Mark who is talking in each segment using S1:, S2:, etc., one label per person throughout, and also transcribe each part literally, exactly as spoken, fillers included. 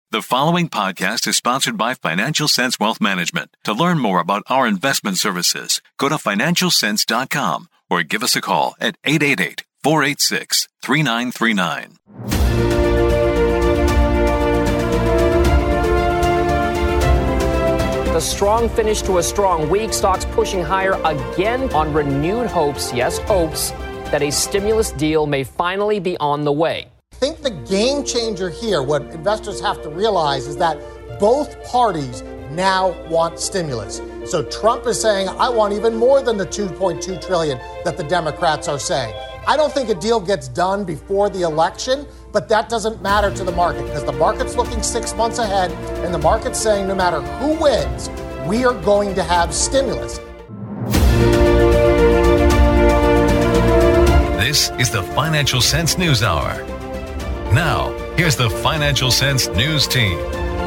S1: The following podcast is sponsored by Financial Sense Wealth Management. To learn more about our investment services, go to financial sense dot com or give us a call at eight eight eight, four eight six, three nine three nine.
S2: The strong finish to a strong week. Stocks pushing higher again on renewed hopes, yes, hopes, that a stimulus deal may finally be on the way.
S3: I think the game changer here, what investors have to realize, is that both parties now want stimulus. So Trump is saying, I want even more than the two point two trillion dollars that the Democrats are saying. I don't think a deal gets done before the election, but that doesn't matter to the market because the market's looking six months ahead and the market's saying no matter who wins, we are going to have stimulus.
S1: This is the Financial Sense News Hour. Now, here's the Financial Sense News Team.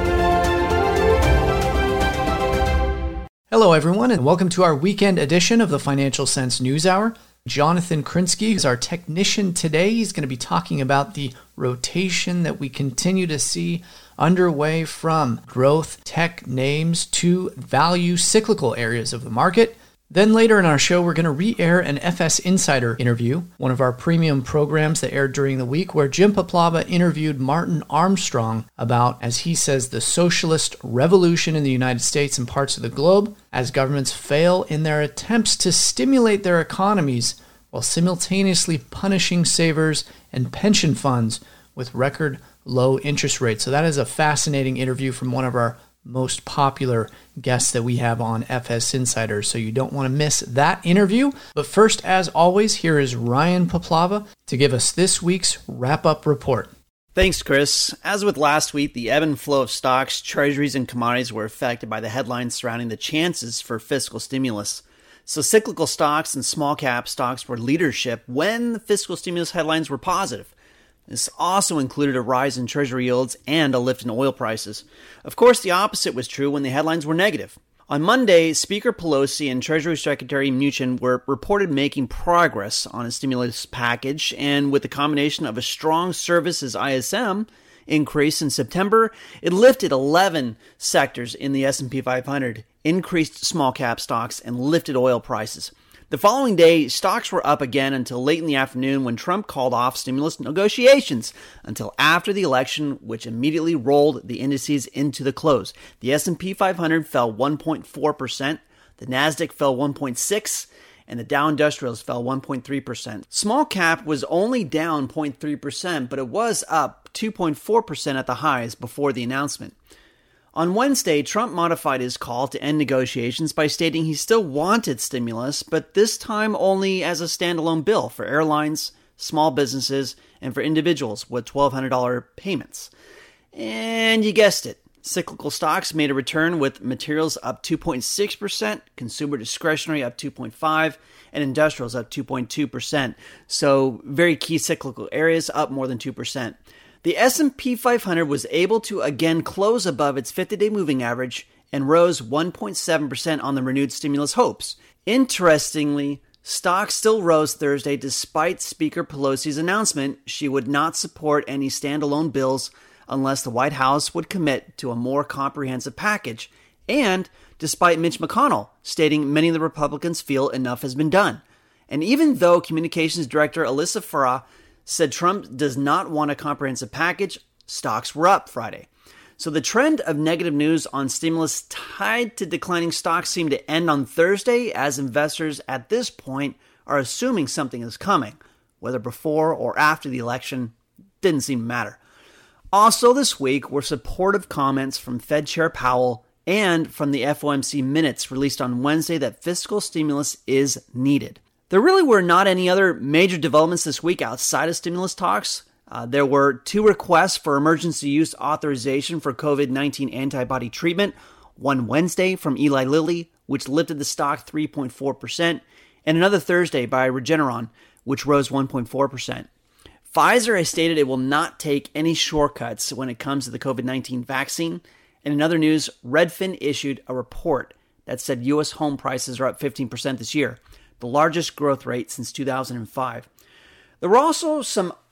S4: Hello, everyone, and welcome to our weekend edition of the Financial Sense News Hour. Jonathan Krinsky is our technician today. He's going to be talking about the rotation that we continue to see underway from growth tech names to value cyclical areas of the market. Then later in our show, we're going to re-air an F S Insider interview, one of our premium programs that aired during the week, where Jim Paplava interviewed Martin Armstrong about, as he says, the socialist revolution in the United States and parts of the globe, as governments fail in their attempts to stimulate their economies while simultaneously punishing savers and pension funds with record low interest rates. So that is a fascinating interview from one of our most popular guests that we have on F S Insider, so you don't want to miss that interview. But first, as always, here is Ryan Paplava to give us this week's wrap-up report.
S5: Thanks, Chris. As with last week, the ebb and flow of stocks, treasuries, and commodities were affected by the headlines surrounding the chances for fiscal stimulus. So cyclical stocks and small-cap stocks were leadership when the fiscal stimulus headlines were positive. This also included a rise in treasury yields and a lift in oil prices. Of course, the opposite was true when the headlines were negative. On Monday, Speaker Pelosi and Treasury Secretary Mnuchin were reported making progress on a stimulus package, and with the combination of a strong services I S M increase in September, it lifted eleven sectors in the S and P five hundred, increased small-cap stocks, and lifted oil prices. The following day, stocks were up again until late in the afternoon when Trump called off stimulus negotiations until after the election, which immediately rolled the indices into the close. The S and P five hundred fell one point four percent, the Nasdaq fell one point six percent, and the Dow Industrials fell one point three percent. Small cap was only down zero point three percent, but it was up two point four percent at the highs before the announcement. On Wednesday, Trump modified his call to end negotiations by stating he still wanted stimulus, but this time only as a standalone bill for airlines, small businesses, and for individuals with twelve hundred dollars payments. And you guessed it, cyclical stocks made a return with materials up two point six percent, consumer discretionary up two point five percent, and industrials up two point two percent. So very key cyclical areas up more than two percent. The S and P five hundred was able to again close above its fifty-day moving average and rose one point seven percent on the renewed stimulus hopes. Interestingly, stocks still rose Thursday despite Speaker Pelosi's announcement she would not support any standalone bills unless the White House would commit to a more comprehensive package, and despite Mitch McConnell stating many of the Republicans feel enough has been done. And even though Communications Director Alyssa Farah said Trump does not want a comprehensive package, stocks were up Friday. So the trend of negative news on stimulus tied to declining stocks seemed to end on Thursday, as investors at this point are assuming something is coming. Whether before or after the election didn't seem to matter. Also this week were supportive comments from Fed Chair Powell and from the F O M C minutes released on Wednesday that fiscal stimulus is needed. There really were not any other major developments this week outside of stimulus talks. Uh, there were two requests for emergency use authorization for COVID nineteen antibody treatment, one Wednesday from Eli Lilly, which lifted the stock three point four percent, and another Thursday by Regeneron, which rose one point four percent. Pfizer has stated it will not take any shortcuts when it comes to the COVID nineteen vaccine. And in other news, Redfin issued a report that said U S home prices are up fifteen percent this year, the largest growth rate since two thousand five. There were also some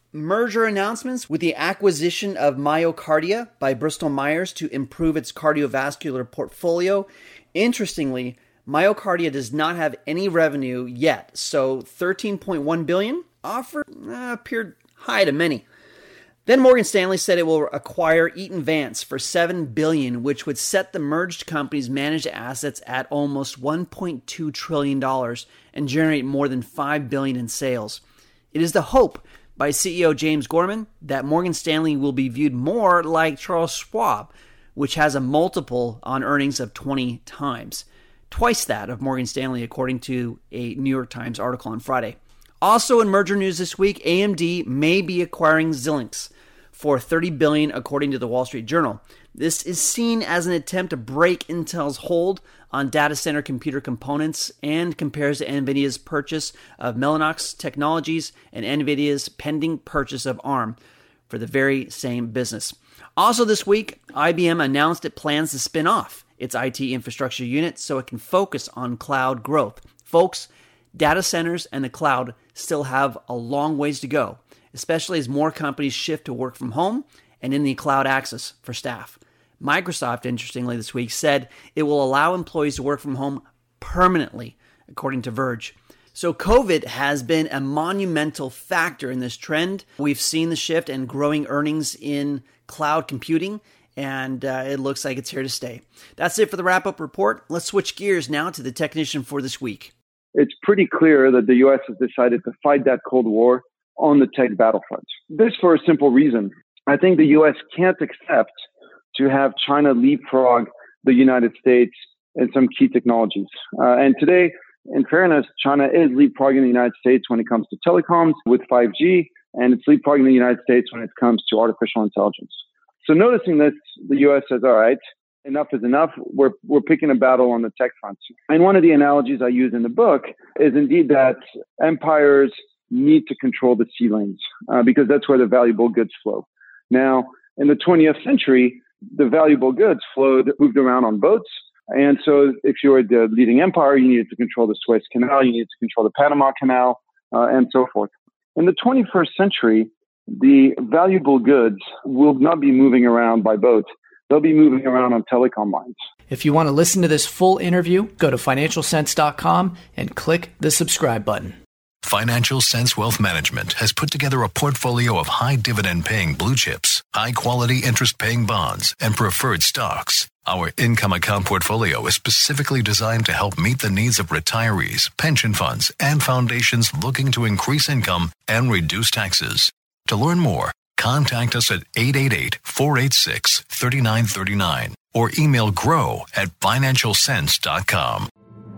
S5: merger announcements with the acquisition of MyoKardia by Bristol Myers to improve its cardiovascular portfolio. Interestingly, MyoKardia does not have any revenue yet, so thirteen point one billion dollars offer uh, appeared high to many. Then Morgan Stanley said it will acquire Eaton Vance for seven billion dollars, which would set the merged company's managed assets at almost one point two trillion dollars and generate more than five billion dollars in sales. It is the hope by C E O James Gorman that Morgan Stanley will be viewed more like Charles Schwab, which has a multiple on earnings of twenty times. Twice that of Morgan Stanley, according to a New York Times article on Friday. Also in merger news this week, A M D may be acquiring Xilinx for thirty billion dollars, according to the Wall Street Journal. This is seen as an attempt to break Intel's hold on data center computer components and compares to NVIDIA's purchase of Mellanox Technologies and NVIDIA's pending purchase of ARM for the very same business. Also this week, I B M announced it plans to spin off its I T infrastructure unit so it can focus on cloud growth. Folks, data centers and the cloud still have a long ways to go, especially as more companies shift to work from home and in the cloud access for staff. Microsoft, interestingly, this week said it will allow employees to work from home permanently, according to Verge. So COVID has been a monumental factor in this trend. We've seen the shift and growing earnings in cloud computing, and uh, it looks like it's here to stay. That's it for the wrap-up report. Let's switch gears now to the technician for this week.
S6: It's pretty clear that the U S has decided to fight that Cold War on the tech battlefront. This for a simple reason. I think the U S can't accept to have China leapfrog the United States in some key technologies. Uh, and today, in fairness, China is leapfrogging the United States when it comes to telecoms with five G, and it's leapfrogging the United States when it comes to artificial intelligence. So noticing this, the U S says, all right, enough is enough. We're we're picking a battle on the tech front. And one of the analogies I use in the book is indeed that empires need to control the sea lanes uh, because that's where the valuable goods flow. Now, in the twentieth century, the valuable goods flowed, moved around on boats. And so if you were the leading empire, you needed to control the Suez Canal, you needed to control the Panama Canal, uh, and so forth. In the twenty-first century, the valuable goods will not be moving around by boat. They'll be moving around on telecom lines.
S4: If you want to listen to this full interview, go to financial sense dot com and click the subscribe button.
S1: Financial Sense Wealth Management has put together a portfolio of high dividend-paying blue chips, high-quality interest-paying bonds, and preferred stocks. Our income account portfolio is specifically designed to help meet the needs of retirees, pension funds, and foundations looking to increase income and reduce taxes. To learn more, contact us at eight eight eight, four eight six, three nine three nine or email grow at financial sense dot com.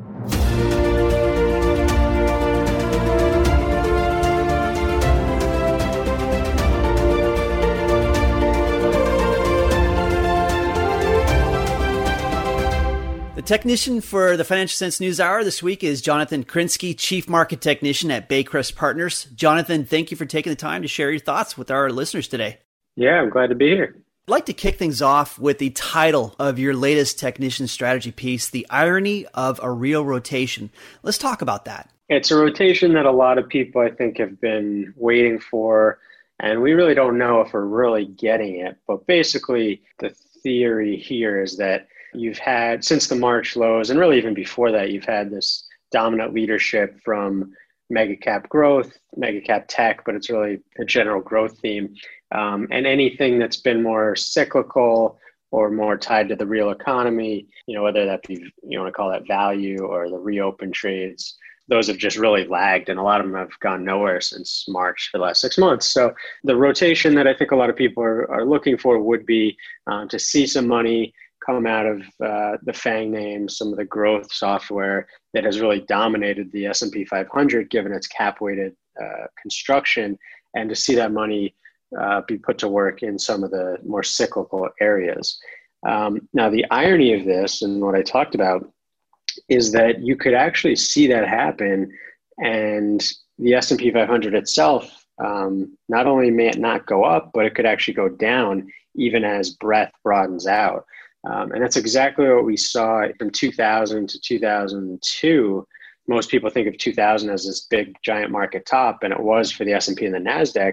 S5: The technician for the Financial Sense News Hour this week is Jonathan Krinsky, Chief Market Technician at Baycrest Partners. Jonathan, thank you for taking the time to share your thoughts with our listeners today.
S7: Yeah, I'm glad to be here.
S5: I'd like to kick things off with the title of your latest technician strategy piece, The Irony of a Real Rotation. Let's talk about that.
S7: It's a rotation that a lot of people, I think, have been waiting for, and we really don't know if we're really getting it. But basically, the theory here is that you've had, since the March lows, and really even before that, you've had this dominant leadership from mega cap growth, mega cap tech, but it's really a general growth theme. Um, and anything that's been more cyclical or more tied to the real economy, you know, whether that be, you want to call that value or the reopen trades, those have just really lagged, and a lot of them have gone nowhere since March for the last six months. So the rotation that I think a lot of people are, are looking for would be um, to see some money come out of uh, the FANG names, some of the growth software that has really dominated the S and P five hundred, given its cap-weighted uh, construction, and to see that money uh, be put to work in some of the more cyclical areas. Um, now, the irony of this, and what I talked about, is that you could actually see that happen, and the S and P five hundred itself, um, not only may it not go up, but it could actually go down even as breadth broadens out. Um, and that's exactly what we saw from two thousand to two thousand two. Most people think of two thousand as this big giant market top, and it was for the S and P and the NASDAQ.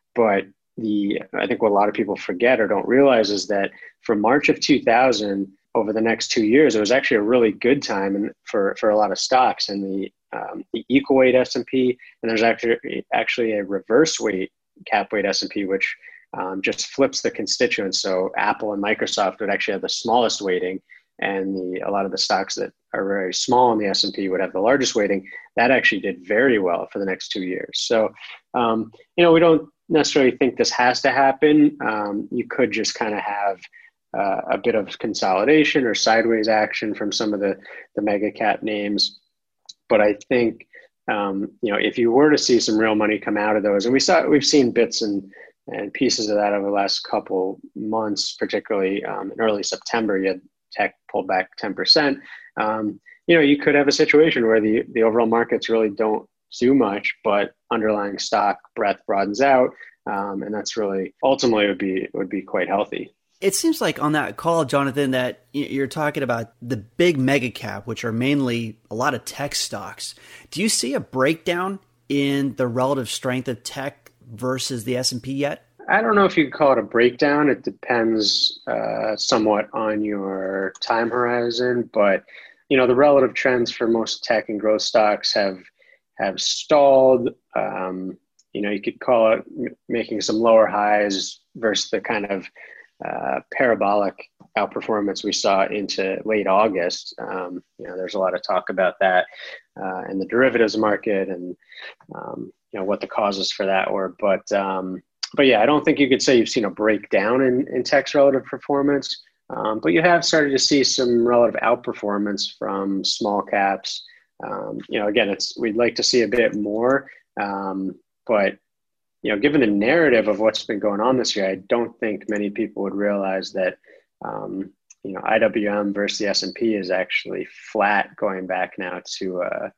S7: But the I think what a lot of people forget or don't realize is that from March of two thousand over the next two years, it was actually a really good time and for, for a lot of stocks in the um, the equal weight S and P, and there's actually actually a reverse weight cap weight S and P, which um, just flips the constituents. So Apple and Microsoft would actually have the smallest weighting, and the a lot of the stocks that are very small in the S and P would have the largest weighting. That actually did very well for the next two years. So um, you know, we don't necessarily think this has to happen. Um, you could just kind of have uh, a bit of consolidation or sideways action from some of the the mega cap names. But I think, um, you know, if you were to see some real money come out of those, and we saw, we've seen bits and, and pieces of that over the last couple months, particularly um, in early September, you had tech pulled back ten percent. Um, you know, you could have a situation where the, the overall markets really don't do much, but underlying stock breadth broadens out. Um, and that's really ultimately would be, would be quite healthy.
S5: It seems like on that call, Jonathan, that you're talking about the big mega cap, which are mainly a lot of tech stocks. Do you see a breakdown in the relative strength of tech versus the S and P yet?
S7: I don't know if you could call it a breakdown. It depends uh, somewhat on your time horizon, but you know, the relative trends for most tech and growth stocks have have stalled. Um, you know, you could call it m- making some lower highs versus the kind of Uh, parabolic outperformance we saw into late August. Um, you know, there's a lot of talk about that uh, in the derivatives market, and um, you know what the causes for that were. But um, but yeah, I don't think you could say you've seen a breakdown in, in tech's relative performance. Um, but you have started to see some relative outperformance from small caps. Um, you know, again, it's we'd like to see a bit more, um, but you know, given the narrative of what's been going on this year, I don't think many people would realize that, um, you know, I W M versus the S and P is actually flat going back now to uh,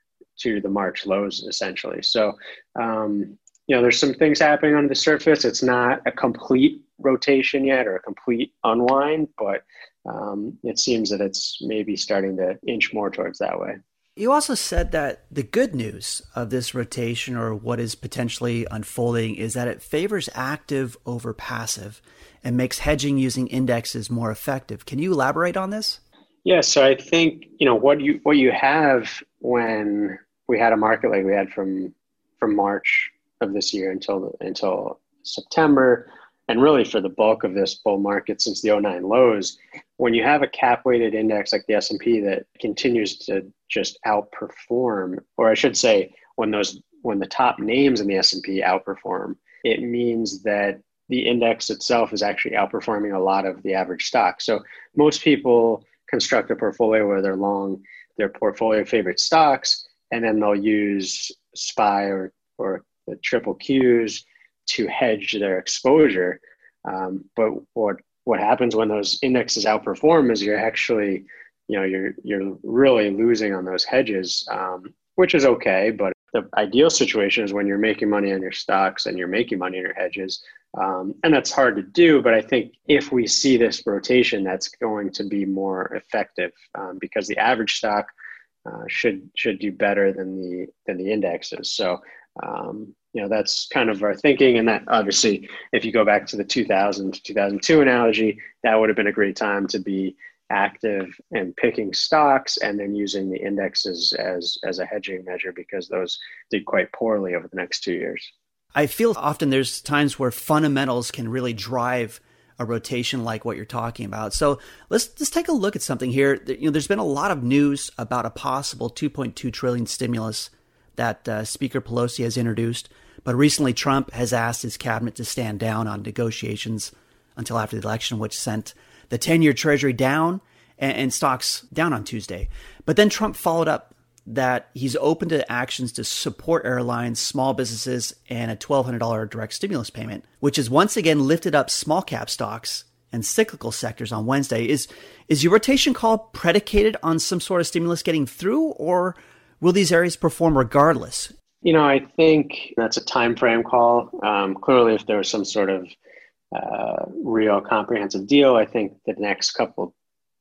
S7: to the March lows, essentially. So, um, you know, there's some things happening under the surface. It's not a complete rotation yet or a complete unwind, but um, it seems that it's maybe starting to inch more towards that way.
S5: You also said that the good news of this rotation, or what is potentially unfolding, is that it favors active over passive and makes hedging using indexes more effective. Can you elaborate on this?
S7: Yeah, so I think, you know, what you what you have when we had a market like we had from from March of this year until until September, and really for the bulk of this bull market since the oh nine lows, when you have a cap-weighted index like the S and P that continues to just outperform, or I should say, when those when the top names in the S and P outperform, it means that the index itself is actually outperforming a lot of the average stock. So most people construct a portfolio where they're long their portfolio favorite stocks, and then they'll use S P Y or or the triple Qs to hedge their exposure. Um, but what what happens when those indexes outperform is you're actually, you know, you're you're really losing on those hedges, um, which is okay. But the ideal situation is when you're making money on your stocks and you're making money on your hedges. Um, and that's hard to do. But I think if we see this rotation, that's going to be more effective um, because the average stock uh, should should do better than the than the indexes. So um, you know, that's kind of our thinking. And that obviously, if you go back to the two thousand to two thousand two analogy, that would have been a great time to be active and picking stocks and then using the indexes as, as a hedging measure, because those did quite poorly over the next two years.
S5: I feel often there's times where fundamentals can really drive a rotation like what you're talking about. So let's let's take a look at something here. You know, there's been a lot of news about a possible two point two trillion stimulus that uh, Speaker Pelosi has introduced. But recently, Trump has asked his cabinet to stand down on negotiations until after the election, which sent the ten-year Treasury down and, and stocks down on Tuesday. But then Trump followed up that he's open to actions to support airlines, small businesses, and a twelve hundred dollars direct stimulus payment, which has once again lifted up small cap stocks and cyclical sectors on Wednesday. Is, is your rotation call predicated on some sort of stimulus getting through, or will these areas perform regardless?
S7: You know, I think that's a time frame call. Um, clearly, if there was some sort of uh, real comprehensive deal, I think the next couple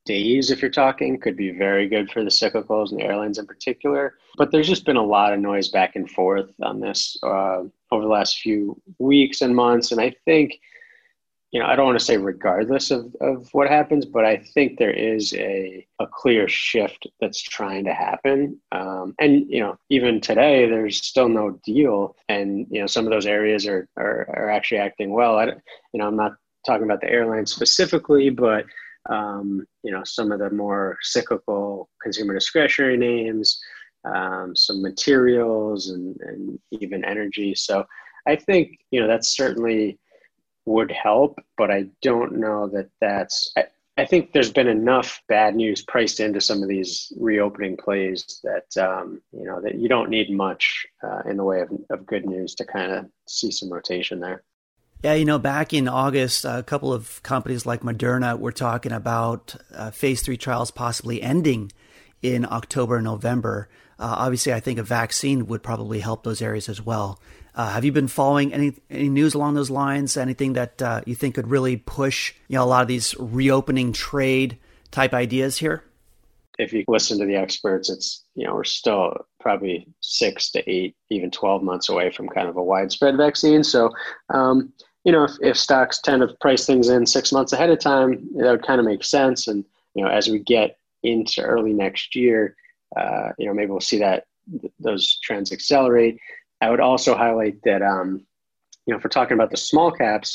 S7: days, if you're talking, could be very good for the cyclicals and the airlines in particular. But there's just been a lot of noise back and forth on this uh, over the last few weeks and months. And I think, you know, I don't want to say regardless of, of what happens, but I think there is a, a clear shift that's trying to happen. Um, and, you know, even today, there's still no deal. And, you know, some of those areas are, are, are actually acting well. I, you know, I'm not talking about the airlines specifically, but Um, you know, some of the more cyclical consumer discretionary names, um, some materials and, and even energy. So I think, you know, that certainly would help, but I don't know that that's, I, I think there's been enough bad news priced into some of these reopening plays that, um, you know, that you don't need much uh, in the way of, of good news to kind of see some rotation there.
S5: Yeah, you know, back in August, a couple of companies like Moderna were talking about uh, phase three trials possibly ending in October and November. Uh, obviously, I think a vaccine would probably help those areas as well. Uh, have you been following any any news along those lines? Anything that uh, you think could really push, you know, a lot of these reopening trade type ideas here?
S7: If you listen to the experts, it's, you know, we're still probably six to eight, even twelve months away from kind of a widespread vaccine. So, um, you know, if, if stocks tend to price things in six months ahead of time, that would kind of make sense. And, you know, as we get into early next year, uh, you know, maybe we'll see that th- those trends accelerate. I would also highlight that, um, you know, if we're talking about the small caps,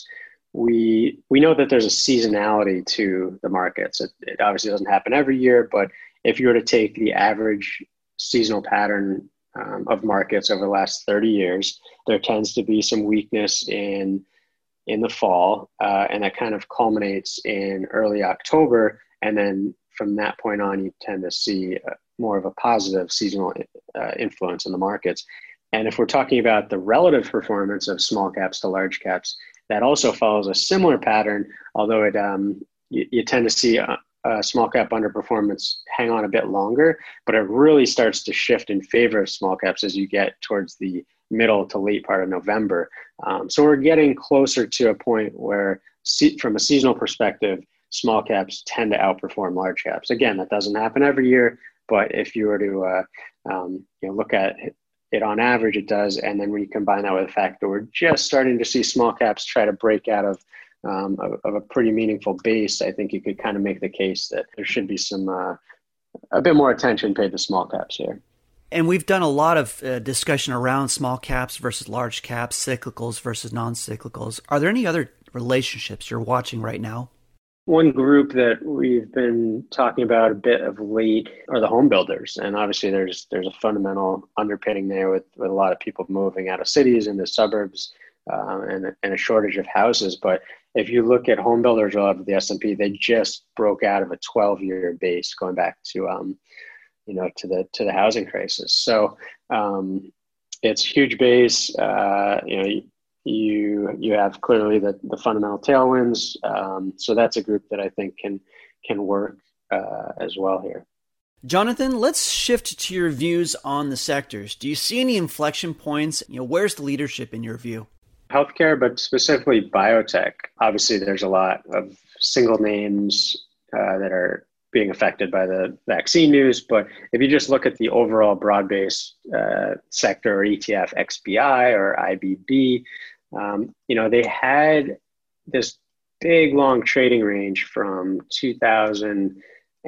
S7: we we know that there's a seasonality to the markets. It, it obviously doesn't happen every year, but if you were to take the average seasonal pattern um, of markets over the last thirty years, there tends to be some weakness in in the fall, uh, and that kind of culminates in early October. And then from that point on, you tend to see uh, more of a positive seasonal uh, influence in the markets. And if we're talking about the relative performance of small caps to large caps, that also follows a similar pattern, although it um, you, you tend to see a, a small cap underperformance hang on a bit longer, but it really starts to shift in favor of small caps as you get towards the middle to late part of November. Um, so we're getting closer to a point where, see, from a seasonal perspective, small caps tend to outperform large caps. Again, that doesn't happen every year, but if you were to uh, um, you know, look at it on average, it does. And then when you combine that with the fact that we're just starting to see small caps try to break out of um, of, of a pretty meaningful base, I think you could kind of make the case that there should be some uh, a bit more attention paid to small caps here.
S5: And we've done a lot of uh, discussion around small caps versus large caps, cyclicals versus non-cyclicals. Are there any other relationships you're watching right now?
S7: One group that we've been talking about a bit of late are the home builders. And obviously there's there's a fundamental underpinning there with, with a lot of people moving out of cities into suburbs uh, and, and a shortage of houses. But if you look at home builders relative to the S and P, they just broke out of a twelve-year base going back to um, you know, to the to the housing crisis. So um, it's huge base. Uh, you know, you you have clearly the, the fundamental tailwinds. Um, so that's a group that I think can can work uh, as well here.
S5: Jonathan, let's shift to your views on the sectors. Do you see any inflection points? You know, where's the leadership in your view?
S7: Healthcare, but specifically biotech. Obviously, there's a lot of single names uh, that are being affected by the vaccine news. But if you just look at the overall broad-based uh, sector or E T F, X B I or I B B, um, you know, they had this big, long trading range from two thousand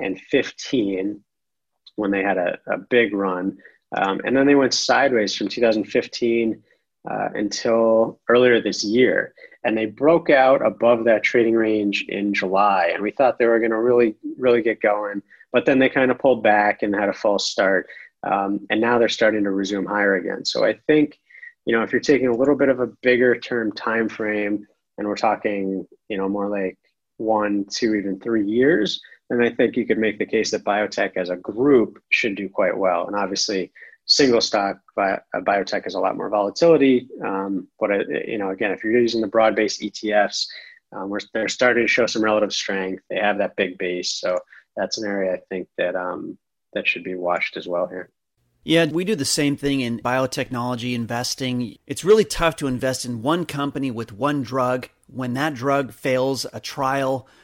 S7: fifteen when they had a, a big run. Um, and then they went sideways from two thousand fifteen uh, until earlier this year. And they broke out above that trading range in July. And we thought they were going to really, really get going. But then they kind of pulled back and had a false start. Um, and now they're starting to resume higher again. So I think, you know, if you're taking a little bit of a bigger term time frame, and we're talking, you know, more like one, two, even three years, then I think you could make the case that biotech as a group should do quite well. And obviously, single stock bi- biotech has a lot more volatility. Um, but, uh, you know, again, if you're using the broad-based E T Fs, um, we're, they're starting to show some relative strength. They have that big base. So that's an area I think that um, that should be watched as well here.
S5: Yeah, we do the same thing in biotechnology investing. It's really tough to invest in one company with one drug when that drug fails a trial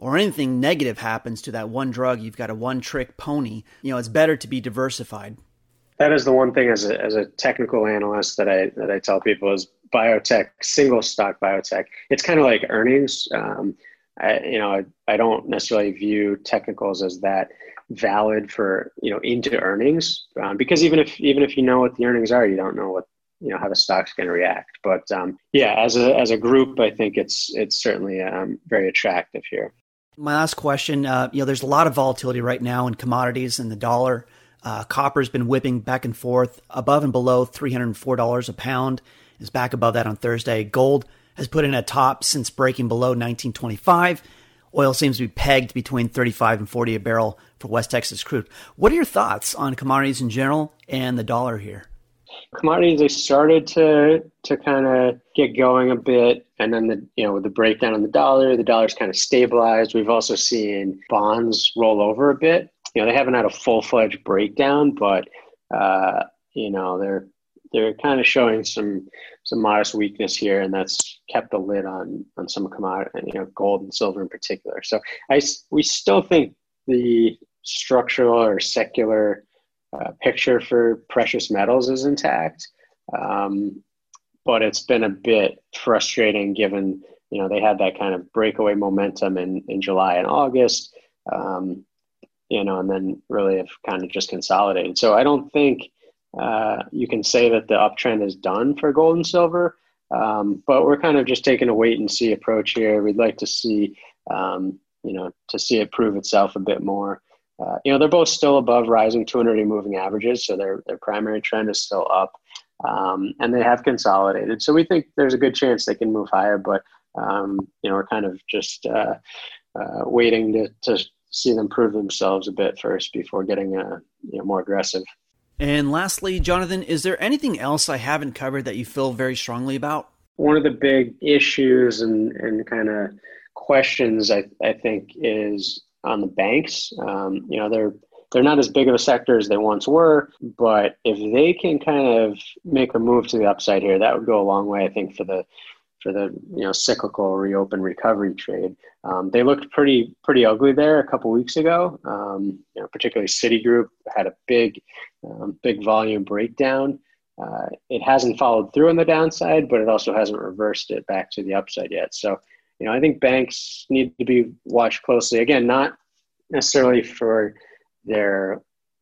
S5: or anything negative happens to that one drug, you've got a one-trick pony. You know, it's better to be diversified.
S7: That is the one thing as a as a technical analyst that I that I tell people is biotech, single stock biotech. It's kind of like earnings. Um, I, you know, I, I don't necessarily view technicals as that valid for, you know, into earnings, um, because even if even if you know what the earnings are, you don't know what, you know, how the stock's going to react. But um, yeah, as a as a group, I think it's it's certainly um, very attractive here.
S5: My last question, uh, you know, there's a lot of volatility right now in commodities and the dollar. Uh, copper's been whipping back and forth above and below three hundred four dollars a pound. Is back above that on Thursday. Gold has put in a top since breaking below nineteen twenty-five. Oil seems to be pegged between thirty-five and forty a barrel for West Texas crude. What are your thoughts on commodities in general and the dollar here?
S7: Commodities, they started to to kind of get going a bit, and then the you know with the breakdown in the dollar, the dollar's kind of stabilized. We've also seen bonds roll over a bit. You know, they haven't had a full-fledged breakdown, but uh, you know they're they're kind of showing some some modest weakness here, and that's kept the lid on on some commodity, you know, gold and silver in particular. So I we still think the structural or secular uh, picture for precious metals is intact, um, but it's been a bit frustrating given, you know, they had that kind of breakaway momentum in in July and August. Um, you know, and then really have kind of just consolidated. So I don't think uh, you can say that the uptrend is done for gold and silver, um, but we're kind of just taking a wait and see approach here. We'd like to see, um, you know, to see it prove itself a bit more. Uh, you know, they're both still above rising two hundred day moving averages, so their their primary trend is still up, um, and they have consolidated. So we think there's a good chance they can move higher, but um, you know, we're kind of just uh, uh, waiting to to see them prove themselves a bit first before getting uh, you know, more aggressive.
S5: And lastly, Jonathan, is there anything else I haven't covered that you feel very strongly about?
S7: One of the big issues and, and kind of questions I, I think is on the banks. Um, you know, they're they're not as big of a sector as they once were, but if they can kind of make a move to the upside here, that would go a long way, I think, for the for the you know cyclical reopen recovery trade. Um, they looked pretty pretty ugly there a couple weeks ago. Um, you know, particularly Citigroup had a big um, big volume breakdown. Uh, it hasn't followed through on the downside, but it also hasn't reversed it back to the upside yet. So, you know, I think banks need to be watched closely. Again, not necessarily for their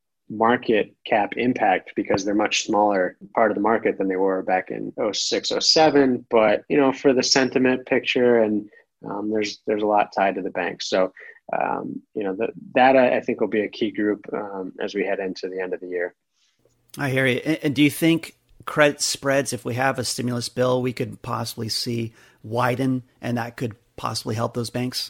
S7: market cap impact because they're much smaller part of the market than they were back in oh six, oh seven, but, you know, for the sentiment picture, and um, there's there's a lot tied to the banks. So, um, you know, the, that I, I think will be a key group um, as we head into the end of the year.
S5: I hear you. And do you think credit spreads, if we have a stimulus bill, we could possibly see widen, and that could possibly help those banks?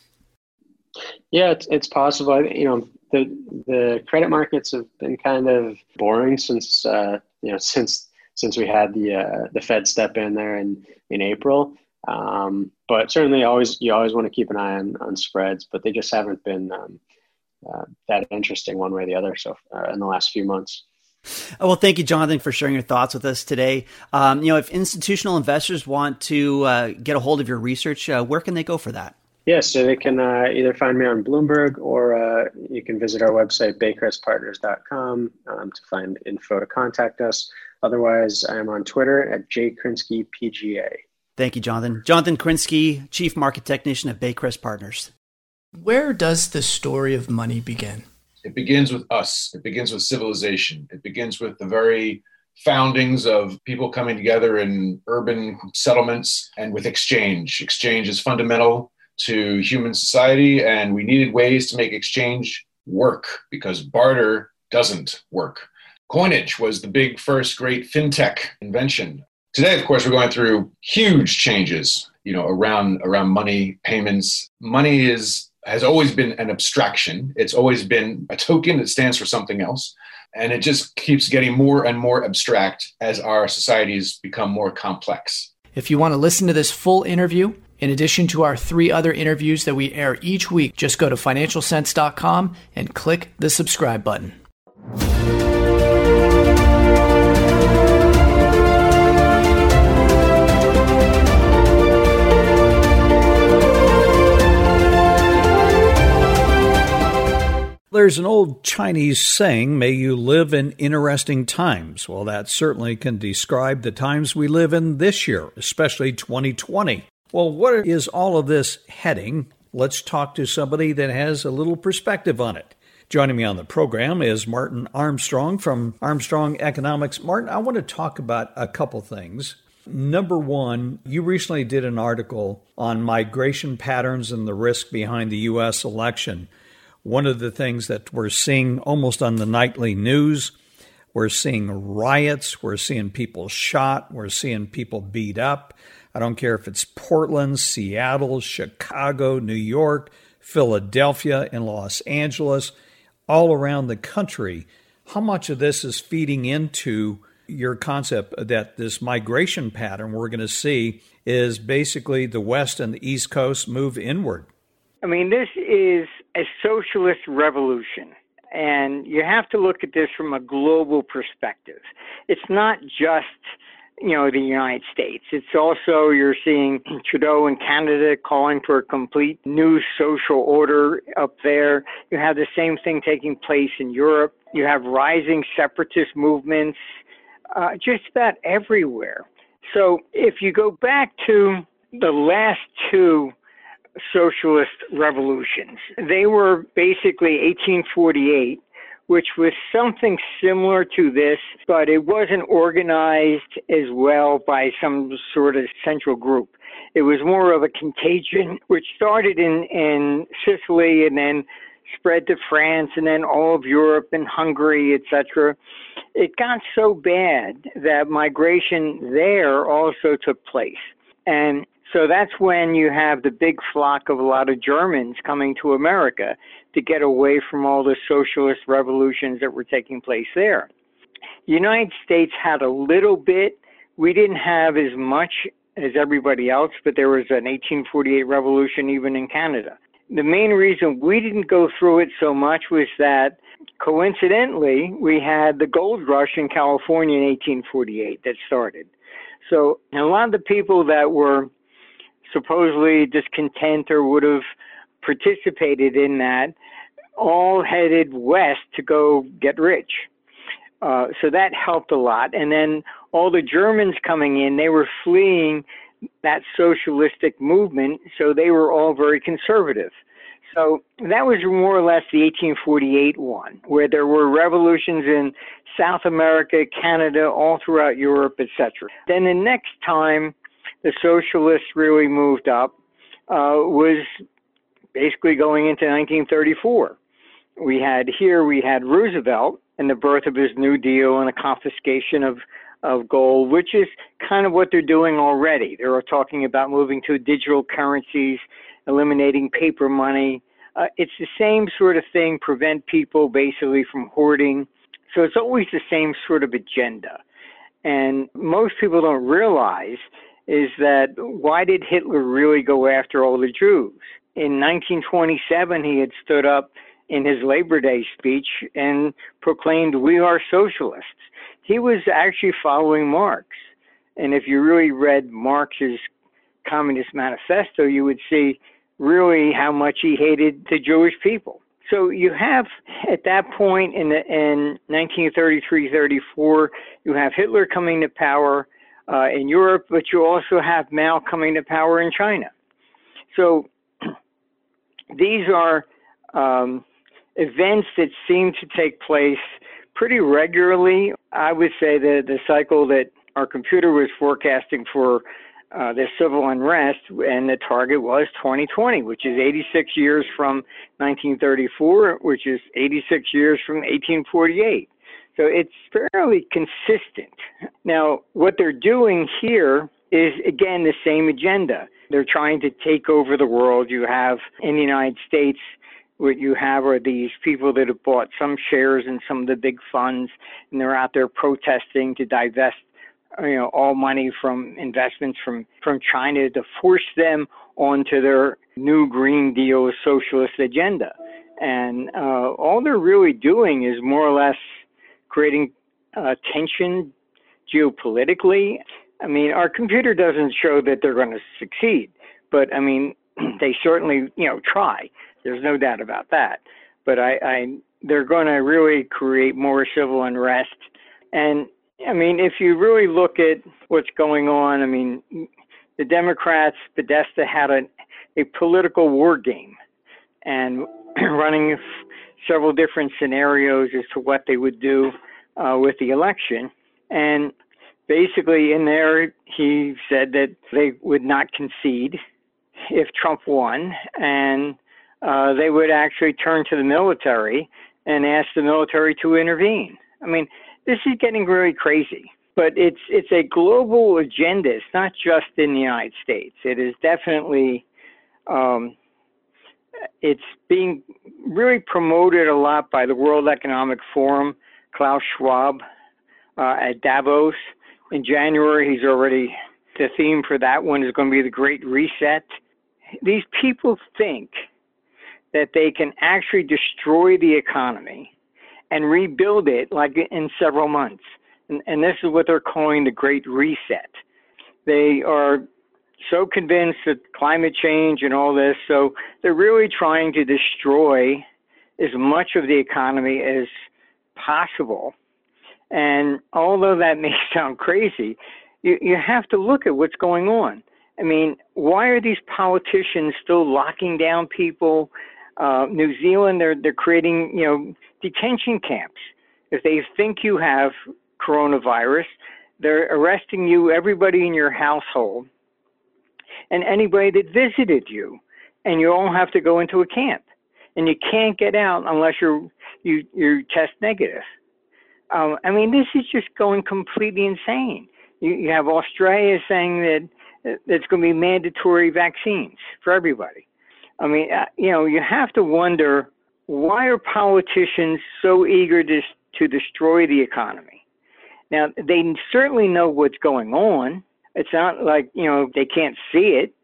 S7: Yeah, it's, it's possible. You know, the the credit markets have been kind of boring since uh, you know since since we had the uh, the Fed step in there in in April. Um, but certainly, always you always want to keep an eye on on spreads, but they just haven't been um, uh, that interesting one way or the other. So uh, in the last few months.
S5: Well, thank you, Jonathan, for sharing your thoughts with us today. Um, you know, if institutional investors want to uh, get a hold of your research, uh, where can they go for that?
S7: Yes, so they can uh, either find me on Bloomberg, or uh, you can visit our website, baycrest partners dot com, um, to find info to contact us. Otherwise, I am on Twitter at j krinsky p g a.
S5: Thank you, Jonathan. Jonathan Krinsky, Chief Market Technician at Baycrest Partners.
S4: Where does the story of money begin?
S8: It begins with us. It begins with civilization. It begins with the very foundings of people coming together in urban settlements and with exchange. Exchange is fundamental to human society, and we needed ways to make exchange work because barter doesn't work. Coinage was the big first great fintech invention. Today, of course, we're going through huge changes, you know, around around money, payments. Money is has always been an abstraction. It's always been a token that stands for something else. And it just keeps getting more and more abstract as our societies become more complex.
S4: If you want to listen to this full interview, in addition to our three other interviews that we air each week, just go to financial sense dot com and click the subscribe button.
S9: There's an old Chinese saying, may you live in interesting times. Well, that certainly can describe the times we live in this year, especially twenty twenty. Well, where is all of this heading? Let's talk to somebody that has a little perspective on it. Joining me on the program is Martin Armstrong from Armstrong Economics. Martin, I want to talk about a couple things. Number one, you recently did an article on migration patterns and the risk behind the U S election. One of the things that we're seeing almost on the nightly news, we're seeing riots, we're seeing people shot, we're seeing people beat up. I don't care if it's Portland, Seattle, Chicago, New York, Philadelphia, and Los Angeles, all around the country. How much of this is feeding into your concept that this migration pattern we're going to see is basically the West and the East Coast move inward?
S10: I mean, this is a socialist revolution, and you have to look at this from a global perspective. It's not just, you know, the United States. It's also, you're seeing Trudeau in Canada calling for a complete new social order up there. You have the same thing taking place in Europe. You have rising separatist movements uh, just about everywhere. So if you go back to the last two socialist revolutions, they were basically eighteen forty-eight, which was something similar to this, but it wasn't organized as well by some sort of central group. It was more of a contagion, which started in, in Sicily and then spread to France and then all of Europe and Hungary, et cetera. It got so bad that migration there also took place. And so that's when you have the big flock of a lot of Germans coming to America to get away from all the socialist revolutions that were taking place there. The United States had a little bit. We didn't have as much as everybody else, but there was an eighteen forty-eight revolution even in Canada. The main reason we didn't go through it so much was that, coincidentally, we had the gold rush in California in eighteen forty-eight that started. So a lot of the people that were supposedly discontent or would have participated in that all headed west to go get rich. Uh, so that helped a lot. And then all the Germans coming in, they were fleeing that socialistic movement, so they were all very conservative. So that was more or less the eighteen forty-eight one, where there were revolutions in South America, Canada, all throughout Europe, et cetera. Then the next time the socialists really moved up uh, was basically going into nineteen thirty-four. We had here, we had Roosevelt and the birth of his New Deal and the confiscation of, of gold, which is kind of what they're doing already. They're talking about moving to digital currencies, eliminating paper money. Uh, it's the same sort of thing, prevent people basically from hoarding. So it's always the same sort of agenda. And most people don't realize is that why did Hitler really go after all the Jews? In nineteen twenty-seven, he had stood up in his Labor Day speech and proclaimed, "We are socialists." He was actually following Marx. And if you really read Marx's Communist Manifesto, you would see really how much he hated the Jewish people. So you have, at that point in, the, in nineteen thirty-three thirty-four, you have Hitler coming to power uh, in Europe, but you also have Mao coming to power in China. So these are um, events that seem to take place pretty regularly. I would say that the cycle that our computer was forecasting for uh, the civil unrest, and the target was twenty twenty, which is eighty-six years from nineteen thirty-four, which is eighty-six years from eighteen forty-eight. So it's fairly consistent. Now, what they're doing here is, again, the same agenda. They're trying to take over the world. You have, in the United States, what you have are these people that have bought some shares in some of the big funds, and they're out there protesting to divest, you know, all money from investments from, from China to force them onto their new Green Deal socialist agenda. And uh, all they're really doing is more or less creating uh, tension geopolitically. I mean, our computer doesn't show that they're going to succeed, but I mean, they certainly, you know, try. There's no doubt about that. but I, I they're going to really create more civil unrest. And I mean, if you really look at what's going on, I mean, the Democrats, Podesta had a, a political war game and running several different scenarios as to what they would do uh, with the election. And basically in there, he said that they would not concede if Trump won, and uh, they would actually turn to the military and ask the military to intervene. I mean, this is getting really crazy, but it's it's a global agenda. It's not just in the United States. It is definitely, um, it's being really promoted a lot by the World Economic Forum, Klaus Schwab, uh, at Davos. In January, he's already, the theme for that one is going to be the Great Reset. These people think that they can actually destroy the economy and rebuild it like in several months. And, and this is what they're calling the Great Reset. They are so convinced that climate change and all this, so they're really trying to destroy as much of the economy as possible. And although that may sound crazy, you, you have to look at what's going on. I mean, why are these politicians still locking down people? Uh, New Zealand, they're they're creating, you know, detention camps. If they think you have coronavirus, they're arresting you, everybody in your household, and anybody that visited you, and you all have to go into a camp, and you can't get out unless you're you you test negative. Um, I mean, this is just going completely insane. You, you have Australia saying that it's going to be mandatory vaccines for everybody. I mean, uh, you know, you have to wonder, why are politicians so eager to, to destroy the economy? Now, they certainly know what's going on. It's not like, you know, they can't see it.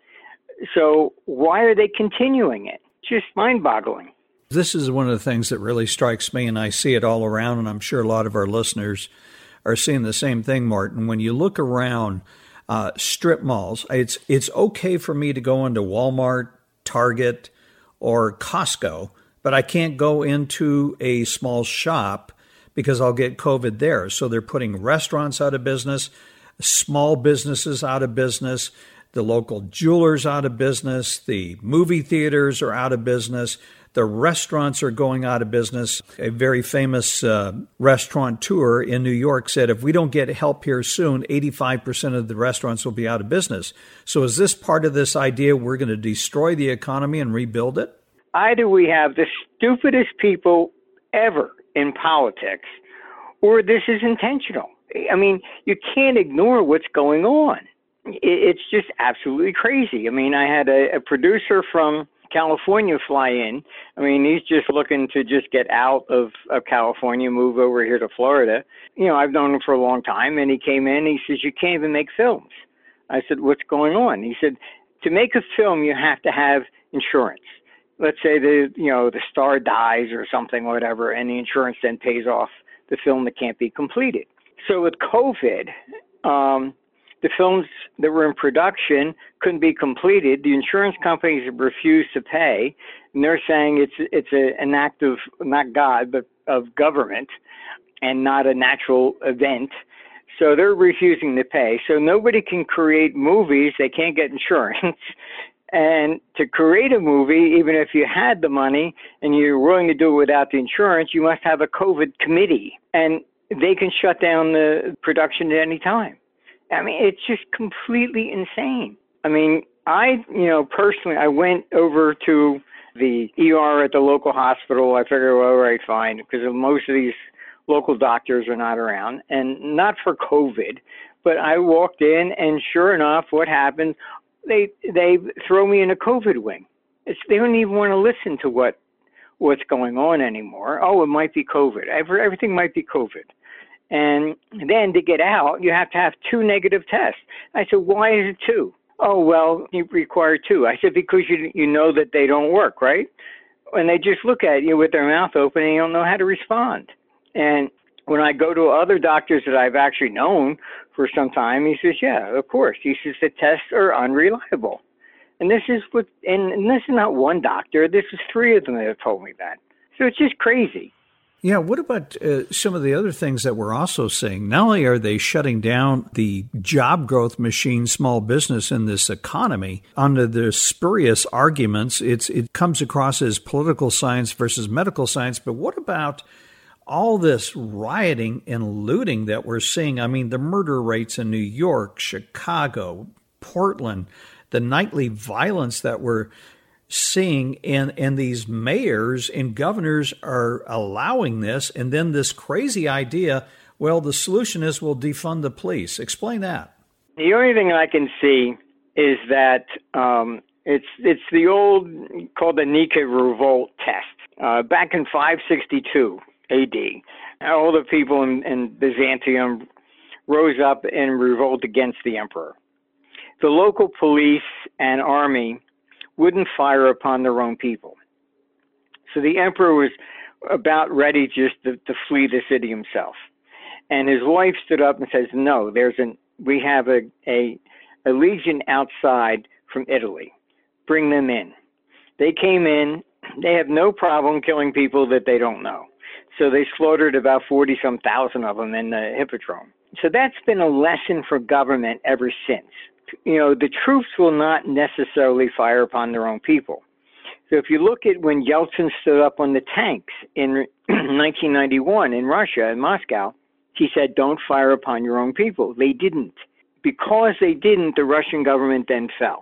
S10: So why are they continuing it? Just mind-boggling.
S9: This is one of the things that really strikes me, and I see it all around, and I'm sure a lot of our listeners are seeing the same thing, Martin. When you look around uh, strip malls, it's it's okay for me to go into Walmart, Target, or Costco, but I can't go into a small shop because I'll get COVID there. So they're putting restaurants out of business, small businesses out of business, the local jewelers out of business, the movie theaters are out of business, the restaurants are going out of business. A very famous uh, restaurateur in New York said, if we don't get help here soon, eighty-five percent of the restaurants will be out of business. So is this part of this idea we're going to destroy the economy and rebuild it?
S10: Either we have the stupidest people ever in politics, or this is intentional. I mean, you can't ignore what's going on. It's just absolutely crazy. I mean, I had a, a producer from California fly in. I mean, he's just looking to just get out of, of California, move over here to Florida. You know, I've known him for a long time, and he came in, he says, you can't even make films. I said, what's going on? He said, to make a film, you have to have insurance. Let's say the, you know, the star dies or something, whatever, and the insurance then pays off the film that can't be completed. So with COVID, um, the films that were in production couldn't be completed. The insurance companies have refused to pay, and they're saying it's it's a, an act of, not God, but of government and not a natural event. So they're refusing to pay. So nobody can create movies. They can't get insurance. And to create a movie, even if you had the money and you're willing to do it without the insurance, you must have a COVID committee, and they can shut down the production at any time. I mean, it's just completely insane. I mean, I, you know, personally, I went over to the E R at the local hospital. I figured, well, all right, fine, because most of these local doctors are not around, and not for COVID, but I walked in, and sure enough, what happened? They they throw me in a COVID wing. It's, they don't even want to listen to what what's going on anymore. Oh, it might be COVID. Every, everything might be COVID. And then to get out, you have to have two negative tests. I said, why is it two? Oh, well, you require two. I said, because you you know that they don't work, right? And they just look at you with their mouth open and you don't know how to respond. And when I go to other doctors that I've actually known for some time, he says, yeah, of course. He says the tests are unreliable. And this is what, and, and this is not one doctor. This is three of them that have told me that. So it's just crazy.
S9: Yeah, what about uh, some of the other things that we're also seeing? Not only are they shutting down the job growth machine, small business in this economy, under the spurious arguments, it's it comes across as political science versus medical science, but what about all this rioting and looting that we're seeing? I mean, the murder rates in New York, Chicago, Portland, the nightly violence that we're seeing, and, and these mayors and governors are allowing this, and then this crazy idea, well, the solution is we'll defund the police. Explain that.
S10: The only thing I can see is that um, it's it's the old, called the Nika revolt test. Uh, back in five sixty-two A D, all the people in, in Byzantium rose up and revolt against the emperor. The local police and army wouldn't fire upon their own people. So the emperor was about ready just to, to flee the city himself. And his wife stood up and says, no, there's an, we have a, a, a legion outside from Italy. Bring them in. They came in. They have no problem killing people that they don't know. So they slaughtered about forty some thousand of them in the Hippodrome. So that's been a lesson for government ever since. You know, the troops will not necessarily fire upon their own people. So if you look at when Yeltsin stood up on the tanks in nineteen ninety-one in Russia, in Moscow, he said, don't fire upon your own people. They didn't. Because they didn't, the Russian government then fell.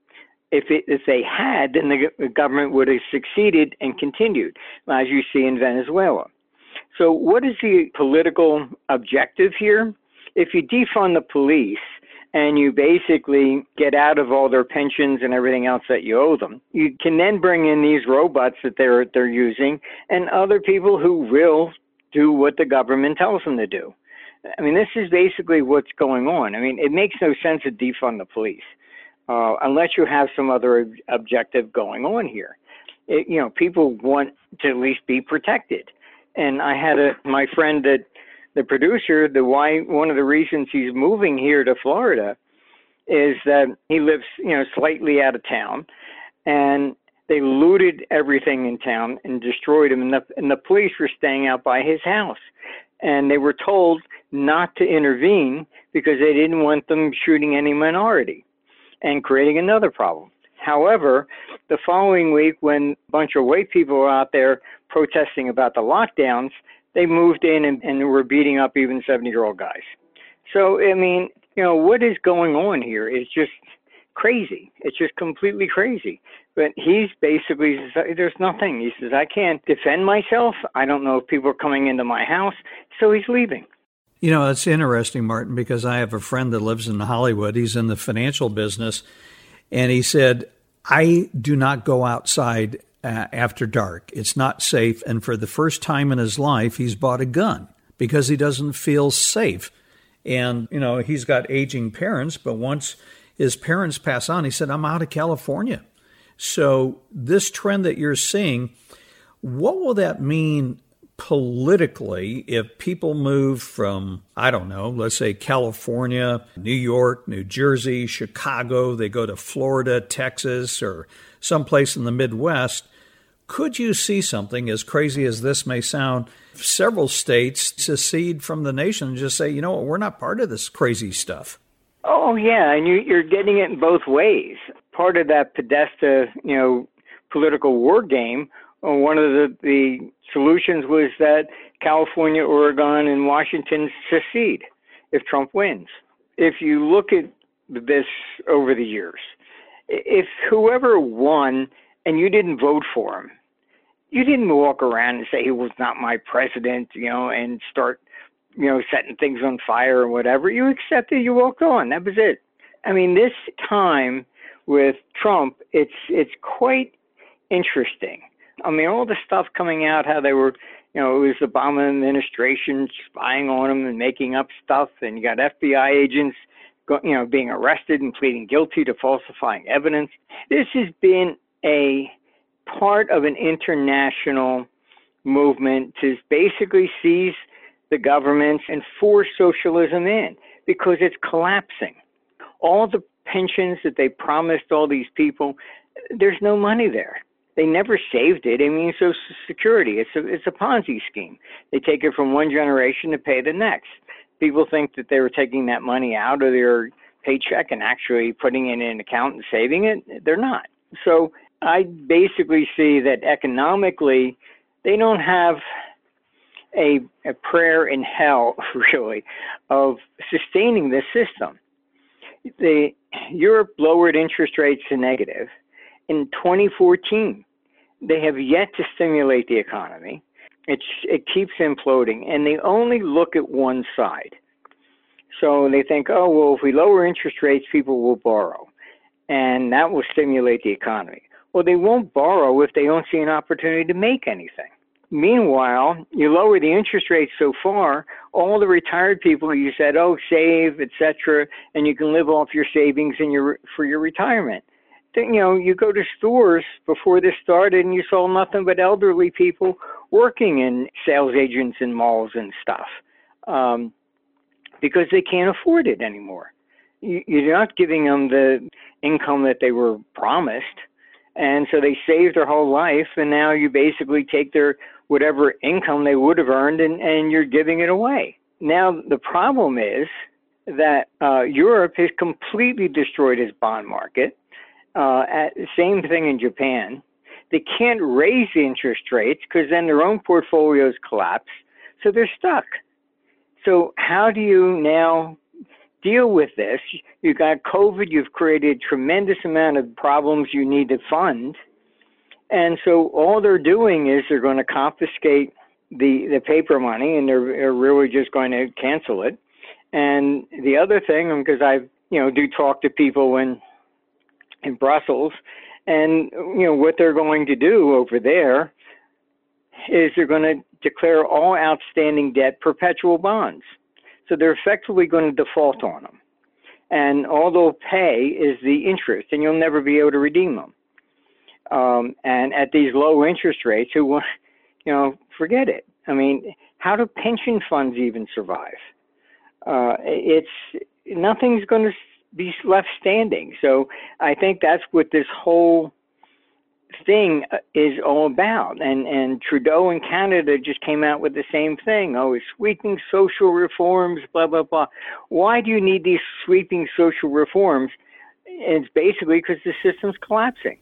S10: If it, if they had, then the, the government would have succeeded and continued, as you see in Venezuela. So what is the political objective here? If you defund the police, and you basically get out of all their pensions and everything else that you owe them, you can then bring in these robots that they're they're using and other people who will do what the government tells them to do. I mean, this is basically what's going on. I mean, it makes no sense to defund the police uh, unless you have some other ob- objective going on here. It, you know, people want to at least be protected. And I had a my friend that the producer, the why one of the reasons he's moving here to Florida is that he lives, you know, slightly out of town, and they looted everything in town and destroyed him. And the, and the police were staying out by his house, and they were told not to intervene because they didn't want them shooting any minority and creating another problem. However, the following week, when a bunch of white people were out there protesting about the lockdowns, they moved in and, and were beating up even seventy-year-old guys. So, I mean, you know, what is going on here is just crazy. It's just completely crazy. But he's basically, there's nothing. He says, I can't defend myself. I don't know if people are coming into my house. So he's leaving.
S9: You know, it's interesting, Martin, because I have a friend that lives in Hollywood. He's in the financial business. And he said, I do not go outside Uh, after dark. It's not safe. And for the first time in his life, he's bought a gun because he doesn't feel safe. And, you know, he's got aging parents, but once his parents pass on, he said, I'm out of California. So this trend that you're seeing, what will that mean politically if people move from, I don't know, let's say California, New York, New Jersey, Chicago, they go to Florida, Texas, or someplace in the Midwest? Could you see something, as crazy as this may sound, several states secede from the nation and just say, you know what, we're not part of this crazy stuff?
S10: Oh, yeah, and you, you're getting it in both ways. Part of that Podesta, you know, political war game, uh, one of the, the solutions was that California, Oregon, and Washington secede if Trump wins. If you look at this over the years, if whoever won and you didn't vote for him, you didn't walk around and say he was not my president, you know, and start, you know, setting things on fire or whatever. You accepted, you walked on. That was it. I mean, this time with Trump, it's it's quite interesting. I mean, all the stuff coming out, how they were, you know, it was the Obama administration spying on him and making up stuff, and you got F B I agents, you know, being arrested and pleading guilty to falsifying evidence. This has been a part of an international movement to basically seize the governments and force socialism in because it's collapsing. All the pensions that they promised all these people, there's no money there. They never saved it. I mean, Social Security, it's a, it's a Ponzi scheme. They take it from one generation to pay the next. People think that they were taking that money out of their paycheck and actually putting it in an account and saving it. They're not. So I basically see that economically, they don't have a, a prayer in hell, really, of sustaining this system. The, Europe lowered interest rates to negative in twenty fourteen. They have yet to stimulate the economy. It's, it keeps imploding, and they only look at one side. So they think, oh, well, if we lower interest rates, people will borrow, and that will stimulate the economy. Well, they won't borrow if they don't see an opportunity to make anything. Meanwhile, you lower the interest rates so far, all the retired people you said, oh, save, et cetera, and you can live off your savings in your, for your retirement. Then, you know, you go to stores before this started and you saw nothing but elderly people working in sales agents in malls and stuff um, because they can't afford it anymore. You, you're not giving them the income that they were promised. And so they saved their whole life, and now you basically take their whatever income they would have earned, and, and you're giving it away. Now, the problem is that uh, Europe has completely destroyed its bond market. Uh, at, same thing in Japan. They can't raise the interest rates because then their own portfolios collapse, so they're stuck. So how do you now deal with this? You've got COVID, you've created a tremendous amount of problems you need to fund. And so all they're doing is they're going to confiscate the, the paper money, and they're, they're really just going to cancel it. And the other thing, because I you know do talk to people in in Brussels, and you know what they're going to do over there is they're going to declare all outstanding debt perpetual bonds. So they're effectively going to default on them. And all they'll pay is the interest, and you'll never be able to redeem them. Um, and at these low interest rates, who want, you know, forget it. I mean, how do pension funds even survive? Uh, it's nothing's going to be left standing. So I think that's what this whole thing is all about. And and Trudeau in Canada just came out with the same thing. Oh, it's sweeping social reforms, blah, blah, blah. Why do you need these sweeping social reforms? And it's basically because the system's collapsing.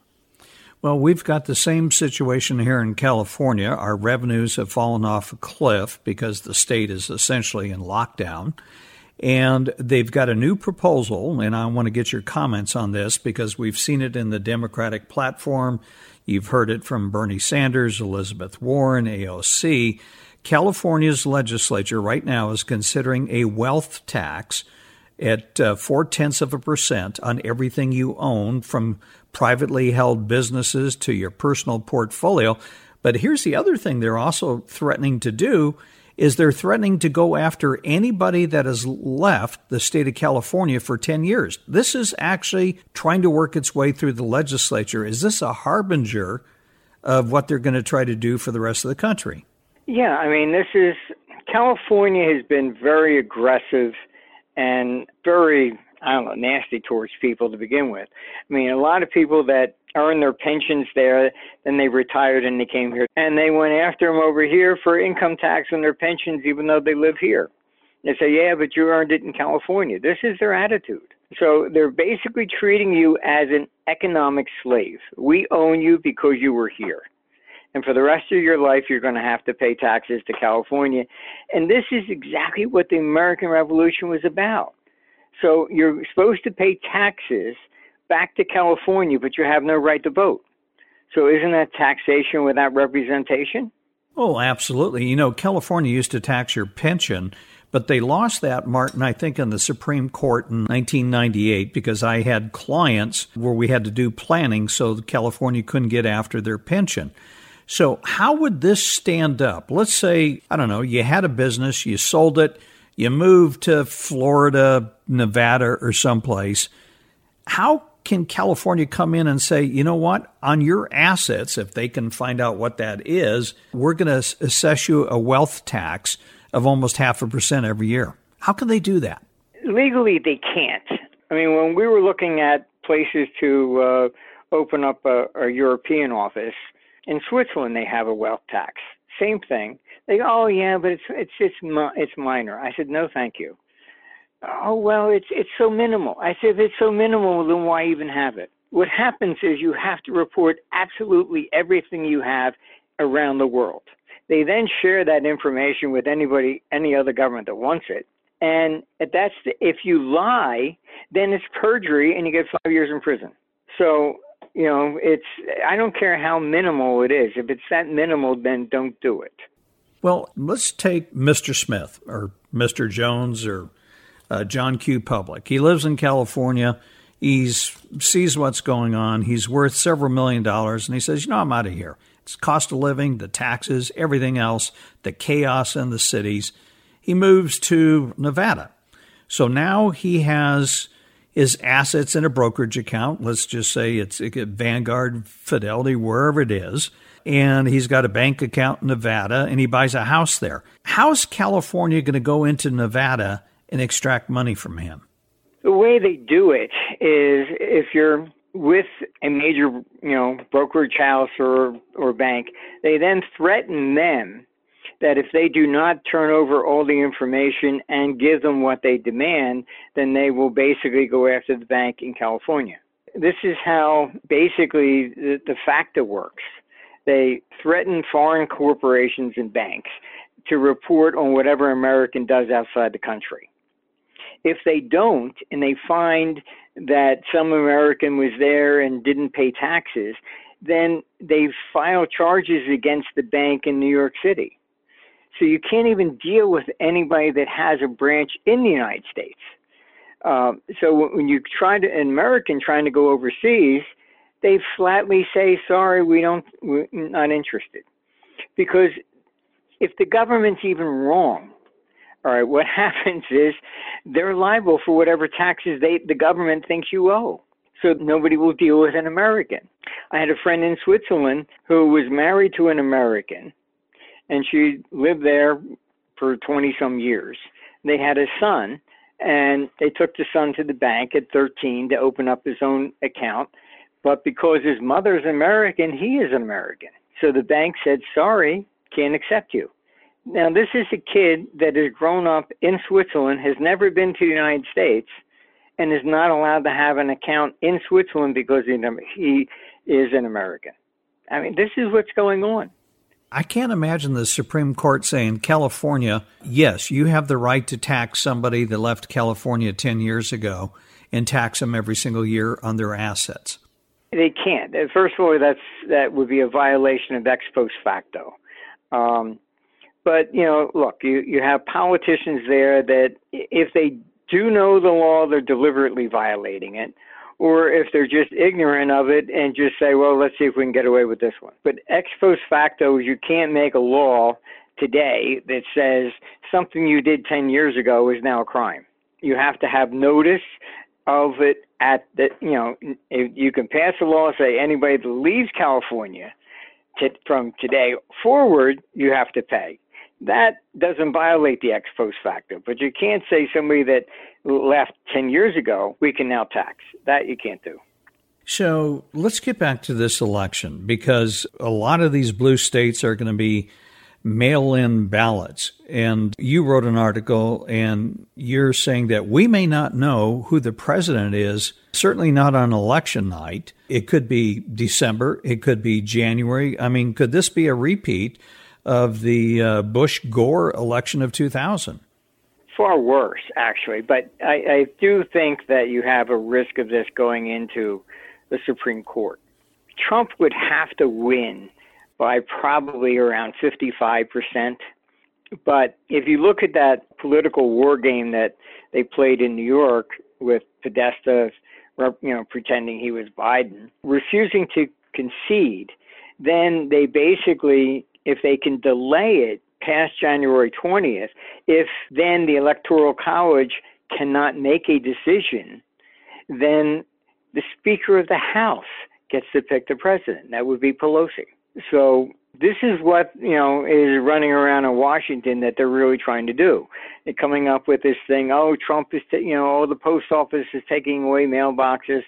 S9: Well, we've got the same situation here in California. Our revenues have fallen off a cliff because the state is essentially in lockdown. And they've got a new proposal, and I want to get your comments on this because we've seen it in the Democratic platform. You've heard it from Bernie Sanders, Elizabeth Warren, A O C. California's legislature right now is considering a wealth tax at uh, four-tenths of a percent on everything you own, from privately held businesses to your personal portfolio. But here's the other thing they're also threatening to do is they're threatening to go after anybody that has left the state of California for ten years. This is actually trying to work its way through the legislature. Is this a harbinger of what they're going to try to do for the rest of the country?
S10: Yeah, I mean, this is, California has been very aggressive and very, I don't know, nasty towards people to begin with. I mean, a lot of people that earned their pensions there, then they retired and they came here. And they went after them over here for income tax on their pensions, even though they live here. They say, yeah, but you earned it in California. This is their attitude. So they're basically treating you as an economic slave. We own you because you were here. And for the rest of your life, you're going to have to pay taxes to California. And this is exactly what the American Revolution was about. So you're supposed to pay taxes back to California, but you have no right to vote. So isn't that taxation without representation?
S9: Oh, absolutely. You know, California used to tax your pension, but they lost that, Martin, I think, in the Supreme Court in nineteen ninety-eight, because I had clients where we had to do planning so California couldn't get after their pension. So how would this stand up? Let's say, I don't know, you had a business, you sold it, you moved to Florida, Nevada, or someplace. How can California come in and say, you know what, on your assets, if they can find out what that is, we're going to assess you a wealth tax of almost half a percent every year? How can they do that?
S10: Legally, they can't. I mean, when we were looking at places to uh, open up a, a European office. In Switzerland, they have a wealth tax. Same thing. They go, oh yeah, but it's it's it's it's minor. I said, no, thank you. Oh well, it's it's so minimal. I said, if it's so minimal, then why even have it? What happens is you have to report absolutely everything you have around the world. They then share that information with anybody, any other government that wants it. And that's the, if you lie, then it's perjury and you get five years in prison. So, you know, it's, I don't care how minimal it is. If it's that minimal, then don't do it.
S9: Well, let's take Mister Smith or Mister Jones or uh, John Q. Public. He lives in California. He sees what's going on. He's worth several million dollars. And he says, you know, I'm out of here. It's cost of living, the taxes, everything else, the chaos in the cities. He moves to Nevada. So now he has his assets in a brokerage account. Let's just say it's Vanguard, Fidelity, wherever it is. And he's got a bank account in Nevada, and he buys a house there. How's California going to go into Nevada and extract money from him?
S10: The way they do it is if you're with a major, you know, brokerage house or, or bank, they then threaten them that if they do not turn over all the information and give them what they demand, then they will basically go after the bank in California. This is how basically the, the FACTA works. They threaten foreign corporations and banks to report on whatever American does outside the country. If they don't, and they find that some American was there and didn't pay taxes, then they file charges against the bank in New York City. So you can't even deal with anybody that has a branch in the United States. Uh, so when you try to, an American trying to go overseas, they flatly say, sorry, we don't, we're not interested. Because if the government's even wrong, all right, what happens is they're liable for whatever taxes they, the government thinks you owe. So nobody will deal with an American. I had a friend in Switzerland who was married to an American, and she lived there for twenty some years. They had a son, and they took the son to the bank at thirteen to open up his own account. But because his mother's American, he is an American. So the bank said, sorry, can't accept you. Now, this is a kid that has grown up in Switzerland, has never been to the United States, and is not allowed to have an account in Switzerland because he is an American. I mean, this is what's going on.
S9: I can't imagine the Supreme Court saying, California, yes, you have the right to tax somebody that left California ten years ago and tax them every single year on their assets.
S10: They can't. First of all, that's that would be a violation of ex post facto. Um, but, you know, look, you, you have politicians there that if they do know the law, they're deliberately violating it. Or if they're just ignorant of it and just say, well, let's see if we can get away with this one. But ex post facto, you can't make a law today that says something you did ten years ago is now a crime. You have to have notice of it at the, you know, if you can pass a law, say anybody that leaves California to, from today forward, you have to pay. That doesn't violate the ex post facto, but you can't say somebody that left ten years ago, we can now tax. That you can't do.
S9: So let's get back to this election, because a lot of these blue states are going to be mail-in ballots. And you wrote an article, and you're saying that we may not know who the president is, certainly not on election night. It could be December. It could be January. I mean, could this be a repeat of the uh, Bush-Gore election of two thousand?
S10: Far worse, actually. But I, I do think that you have a risk of this going into the Supreme Court. Trump would have to win by probably around fifty-five percent. But if you look at that political war game that they played in New York with Podesta, you know, pretending he was Biden, refusing to concede, then they basically, if they can delay it past January twentieth, if then the Electoral College cannot make a decision, then the Speaker of the House gets to pick the president. That would be Pelosi. So this is what, you know, is running around in Washington that they're really trying to do. They're coming up with this thing, oh, Trump is, t- you know, oh, the post office is taking away mailboxes.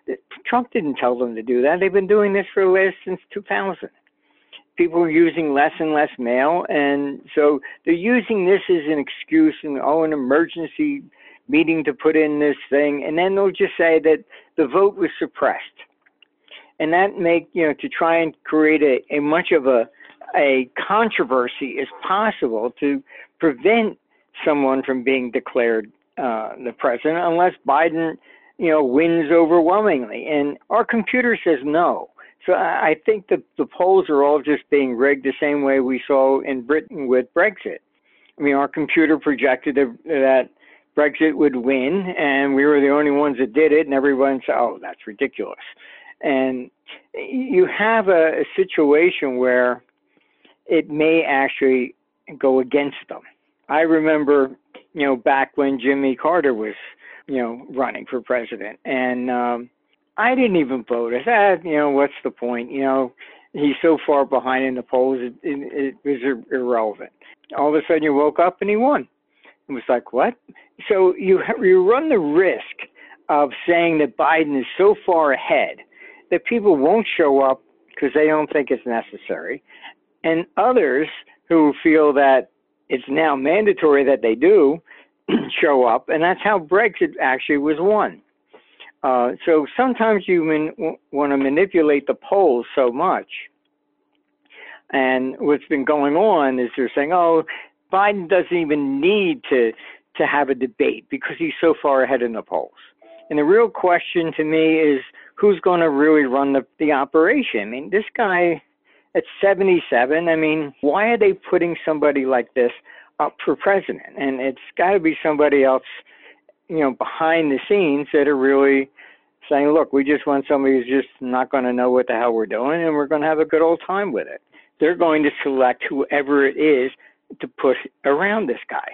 S10: Trump didn't tell them to do that. They've been doing this for the last since two thousand. People are using less and less mail, and so they're using this as an excuse and, oh, an emergency meeting to put in this thing, and then they'll just say that the vote was suppressed. And that make, you know, to try and create a, a much of a, a controversy as possible to prevent someone from being declared uh, the president unless Biden, you know, wins overwhelmingly. And our computer says no. So I think that the polls are all just being rigged the same way we saw in Britain with Brexit. I mean, our computer projected that Brexit would win, and we were the only ones that did it, and everyone said, oh, that's ridiculous. And you have a, a situation where it may actually go against them. I remember, you know, back when Jimmy Carter was, you know, running for president, and um, I didn't even vote. I said, you know, what's the point? You know, he's so far behind in the polls, it, it, it was irrelevant. All of a sudden you woke up and he won. It was like, what? So you you run the risk of saying that Biden is so far ahead that people won't show up because they don't think it's necessary. And others who feel that it's now mandatory that they do show up. And that's how Brexit actually was won. Uh, so sometimes you man, want to manipulate the polls so much. And what's been going on is they're saying, oh, Biden doesn't even need to, to have a debate because he's so far ahead in the polls. And the real question to me is who's going to really run the, the operation? I mean, this guy at seventy-seven, I mean, why are they putting somebody like this up for president? And it's got to be somebody else, you know, behind the scenes that are really saying, look, we just want somebody who's just not going to know what the hell we're doing, and we're going to have a good old time with it. They're going to select whoever it is to put around this guy.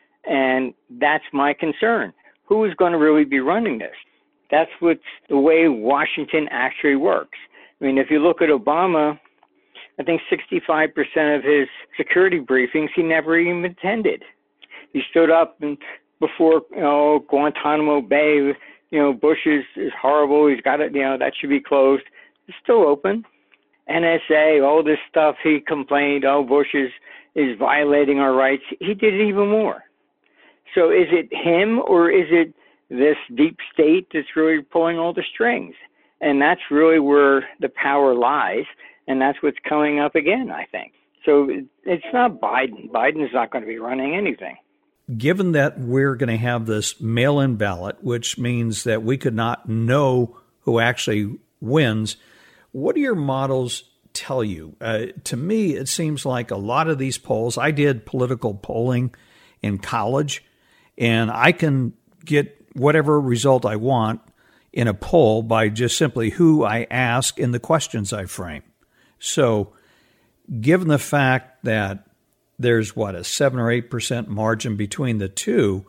S10: And that's my concern. Who is going to really be running this? That's what's the way Washington actually works. I mean, if you look at Obama, I think sixty-five percent of his security briefings he never even attended. He stood up and before, you know, Guantanamo Bay, you know, Bush is, is horrible. He's got it, you know, that should be closed. It's still open. N S A, all this stuff he complained, oh, Bush is, is violating our rights. He did it even more. So is it him or is it this deep state that's really pulling all the strings? And that's really where the power lies. And that's what's coming up again, I think. So it's not Biden. Biden's not going to be running anything.
S9: Given that we're going to have this mail-in ballot, which means that we could not know who actually wins, what do your models tell you? Uh, to me, it seems like a lot of these polls, I did political polling in college, and I can get whatever result I want in a poll by just simply who I ask and the questions I frame. So given the fact that there's, what, a seven or eight percent margin between the two,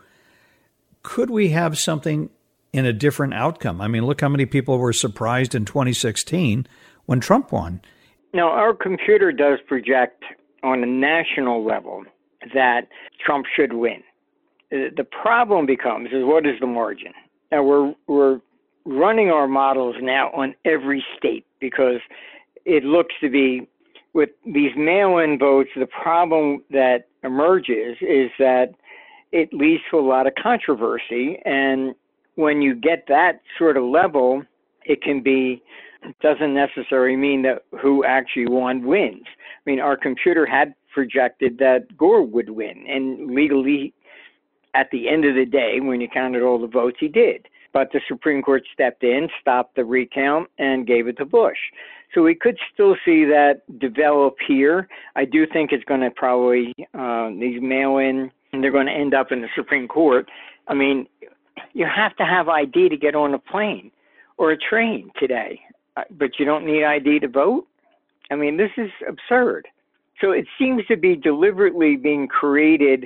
S9: could we have something in a different outcome? I mean, look how many people were surprised in twenty sixteen when Trump won.
S10: Now, our computer does project on a national level that Trump should win. The problem becomes is what is the margin? Now, we're we're running our models now on every state because it looks to be, with these mail-in votes, the problem that emerges is that it leads to a lot of controversy. And when you get that sort of level, it can be, doesn't necessarily mean that who actually won wins. I mean, our computer had projected that Gore would win, and legally, at the end of the day, when you counted all the votes, he did. But the Supreme Court stepped in, stopped the recount, and gave it to Bush. So we could still see that develop here. I do think it's going to probably, uh, these mail-in, and they're going to end up in the Supreme Court. I mean, you have to have I D to get on a plane or a train today, but you don't need I D to vote? I mean, this is absurd. So it seems to be deliberately being created,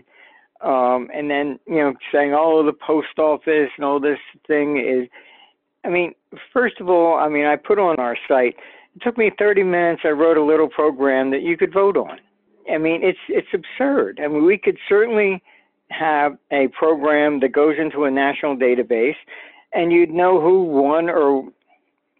S10: um, and then, you know, saying, oh, the post office and all this thing is, I mean, first of all, I mean, I put on our site, it took me thirty minutes. I wrote a little program that you could vote on. I mean, it's it's absurd. I mean, we could certainly have a program that goes into a national database, and you'd know who won or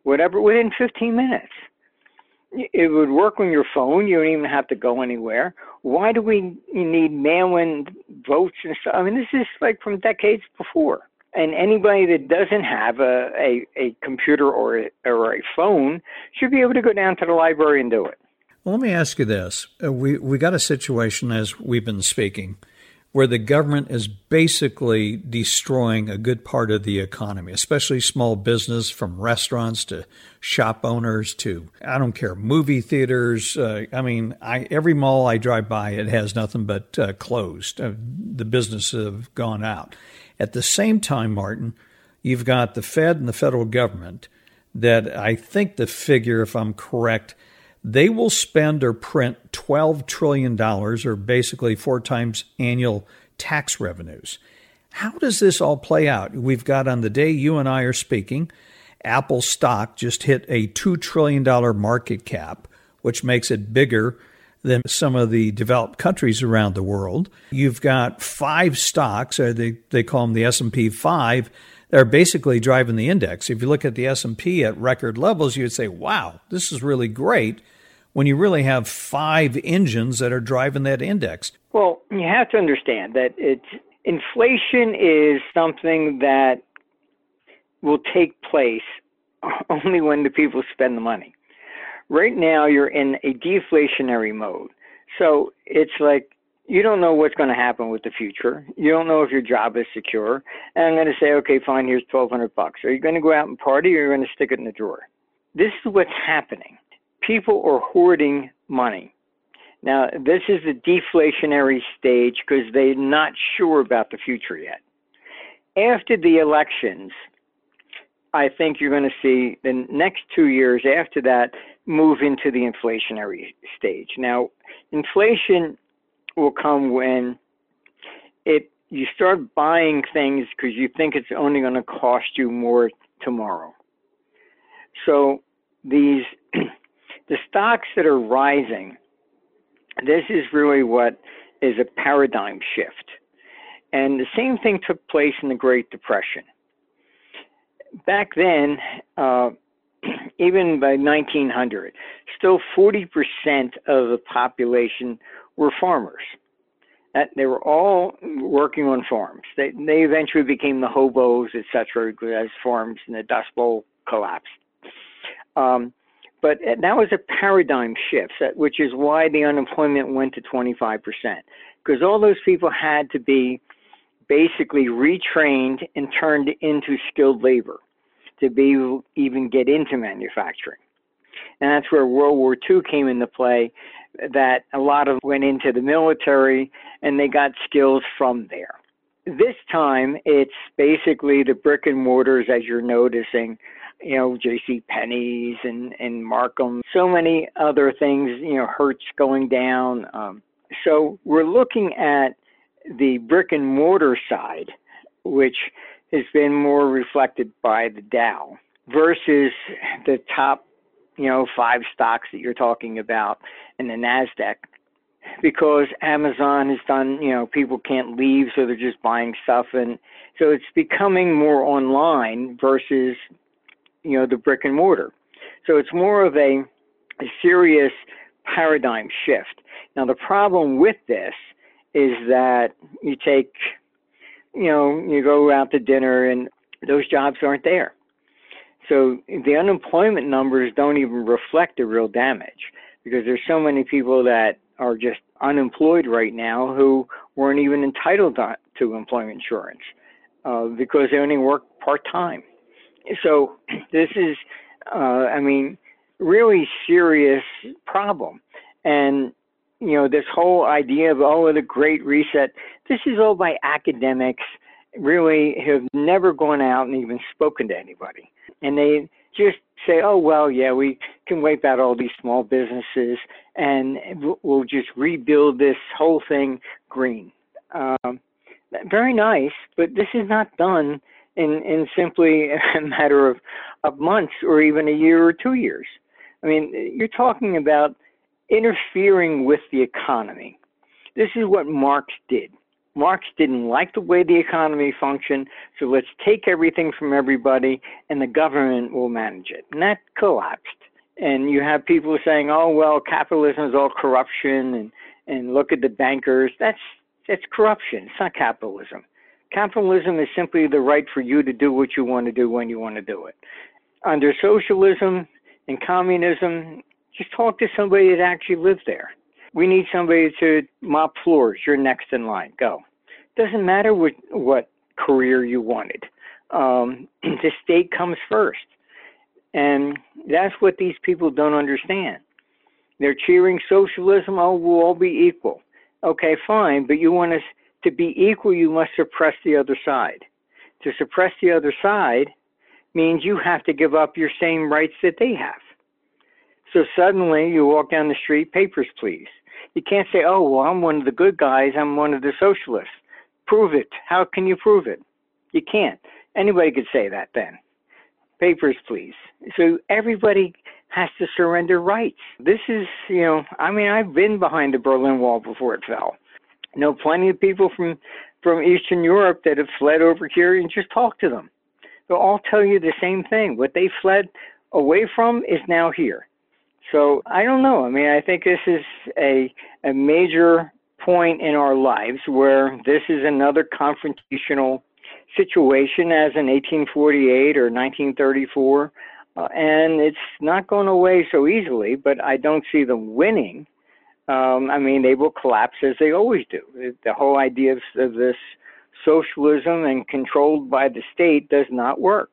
S10: whatever, within fifteen minutes. It would work on your phone. You don't even have to go anywhere. Why do we need mail-in votes and stuff? I mean, this is like from decades before. And anybody that doesn't have a, a, a computer or a, or a phone should be able to go down to the library and do it.
S9: Well, let me ask you this. Uh, we, we got a situation, as we've been speaking, where the government is basically destroying a good part of the economy, especially small business, from restaurants to shop owners to, I don't care, movie theaters. Uh, I mean, I, every mall I drive by, it has nothing but uh, closed. Uh, the businesses have gone out. At the same time, Martin, you've got the Fed and the federal government that I think the figure, if I'm correct, they will spend or print twelve trillion dollars, or basically four times annual tax revenues. How does this all play out? We've got, on the day you and I are speaking, Apple stock just hit a two trillion dollars market cap, which makes it bigger than some of the developed countries around the world. You've got five stocks, or they, they call them the S and P five, that are basically driving the index. If you look at the S and P at record levels, you'd say, wow, this is really great, when you really have five engines that are driving that index.
S10: Well, you have to understand that it's, inflation is something that will take place only when the people spend the money. Right now, you're in a deflationary mode. So it's like you don't know what's going to happen with the future. You don't know if your job is secure. And I'm going to say, okay, fine, here's twelve hundred bucks. Are you going to go out and party, or are you going to stick it in the drawer? This is what's happening. People are hoarding money. Now, this is a deflationary stage because they're not sure about the future yet. After the elections, I think you're going to see the next two years after that move into the inflationary stage. Now, inflation will come when it you start buying things because you think it's only going to cost you more tomorrow. So these the stocks that are rising, this is really what is a paradigm shift. And the same thing took place in the Great Depression. Back then, uh, even by nineteen hundred, still forty percent of the population were farmers. That they were all working on farms. They they eventually became the hobos, et cetera, as farms in the Dust Bowl collapsed. Um, but that was a paradigm shift, which is why the unemployment went to twenty-five percent, because all those people had to be basically retrained and turned into skilled labor to be even get into manufacturing. And that's where World War Two came into play, that a lot of them went into the military and they got skills from there. This time, it's basically the brick and mortars, as you're noticing, you know, J C Penney's and, and Markham, so many other things, you know, Hertz going down. Um, so we're looking at the brick and mortar side, which has been more reflected by the Dow, versus the top, you know, five stocks that you're talking about in the NASDAQ, because Amazon has done, you know, people can't leave, so they're just buying stuff. And so it's becoming more online versus, you know, the brick and mortar. So it's more of a, a serious paradigm shift. Now, the problem with this is that you take, you know, you go out to dinner and those jobs aren't there. So the unemployment numbers don't even reflect the real damage, because there's so many people that are just unemployed right now who weren't even entitled to, to employment insurance uh, because they only work part-time. So this is, uh, I mean, really serious problem. And you know, this whole idea of, oh, the Great Reset, this is all by academics, really have never gone out and even spoken to anybody. And they just say, oh, well, yeah, we can wipe out all these small businesses and we'll just rebuild this whole thing green. Um, very nice, but this is not done in, in simply a matter of, of months or even a year or two years. I mean, you're talking about interfering with the economy. This is what Marx did. Marx didn't like the way the economy functioned, so let's take everything from everybody and the government will manage it. And that collapsed. And you have people saying, oh, well, capitalism is all corruption and, and look at the bankers. That's, that's corruption. It's not capitalism. Capitalism is simply the right for you to do what you want to do when you want to do it. Under socialism and communism, just talk to somebody that actually lives there. We need somebody to mop floors. You're next in line. Go. Doesn't matter what, what career you wanted. Um, the state comes first. And that's what these people don't understand. They're cheering socialism. Oh, we'll all be equal. Okay, fine. But you want us to be equal, you must suppress the other side. To suppress the other side means you have to give up your same rights that they have. So suddenly you walk down the street, papers, please. You can't say, oh, well, I'm one of the good guys. I'm one of the socialists. Prove it. How can you prove it? You can't. Anybody could say that then. Papers, please. So everybody has to surrender rights. This is, you know, I mean, I've been behind the Berlin Wall before it fell. I know plenty of people from, from Eastern Europe that have fled over here, and just talk to them. They'll all tell you the same thing. What they fled away from is now here. So I don't know. I mean, I think this is a, a major point in our lives where this is another confrontational situation as in eighteen forty-eight or nineteen thirty-four. Uh, and it's not going away so easily, but I don't see them winning. Um, I mean, they will collapse as they always do. The whole idea of, of this socialism and controlled by the state does not work.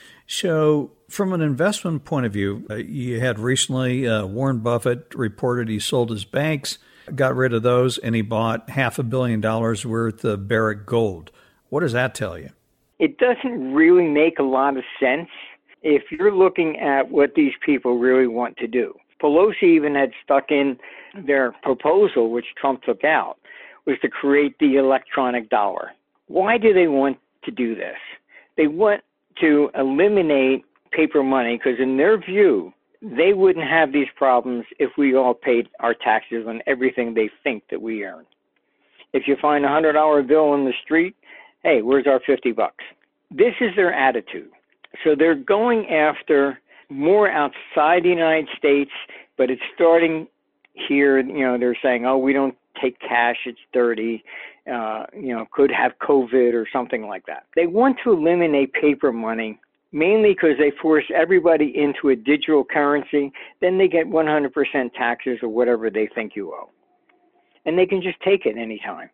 S9: So from an investment point of view, uh, you had recently uh, Warren Buffett reported he sold his banks, got rid of those, and he bought half a billion dollars worth of Barrick Gold. What does that tell you?
S10: It doesn't really make a lot of sense if you're looking at what these people really want to do. Pelosi even had stuck in their proposal, which Trump took out, was to create the electronic dollar. Why do they want to do this? They want to eliminate paper money because in their view, they wouldn't have these problems if we all paid our taxes on everything they think that we earn. If you find a one hundred dollar bill in the street, hey, where's our fifty bucks? This is their attitude. So they're going after more outside the United States, but it's starting here. You know, they're saying, oh, we don't take cash, it's dirty, uh, you know, could have COVID or something like that. They want to eliminate paper money, mainly because they force everybody into a digital currency. Then they get one hundred percent taxes or whatever they think you owe. And they can just take it anytime.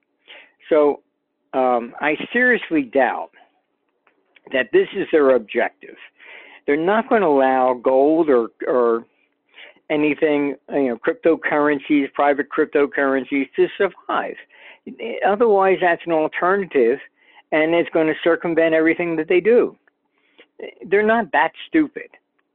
S10: So um, I seriously doubt that this is their objective. They're not going to allow gold or, or anything, you know, cryptocurrencies, private cryptocurrencies to survive. Otherwise, that's an alternative, and it's going to circumvent everything that they do. They're not that stupid.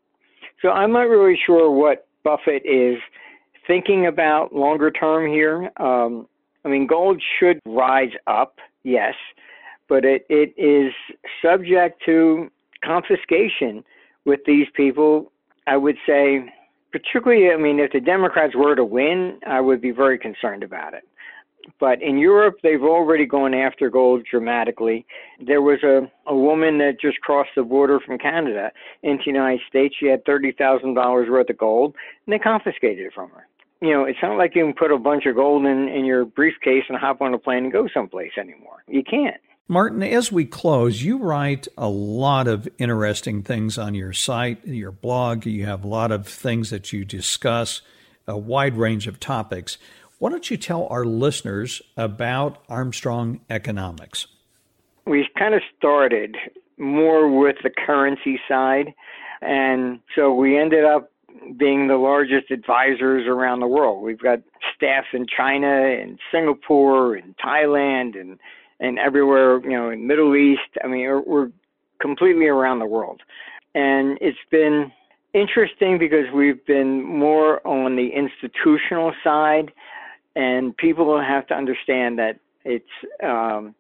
S10: So I'm not really sure what Buffett is thinking about longer term here. Um, I mean, gold should rise up, yes, but it, it is subject to confiscation with these people. I would say, particularly, I mean, if the Democrats were to win, I would be very concerned about it. But in Europe, they've already gone after gold dramatically. There was a, a woman that just crossed the border from Canada into the United States. She had thirty thousand dollars worth of gold, and they confiscated it from her. You know, it's not like you can put a bunch of gold in, in your briefcase and hop on a plane and go someplace anymore. You can't.
S9: Martin, as we close, you write a lot of interesting things on your site, your blog. You have a lot of things that you discuss, a wide range of topics. Why don't you tell our listeners about Armstrong Economics?
S10: We kind of started more with the currency side, and so we ended up being the largest advisors around the world. We've got staff in China and Singapore and Thailand and and everywhere, you know, in Middle East. I mean, we're, we're completely around the world. And it's been interesting because we've been more on the institutional side, and people have to understand that it's um,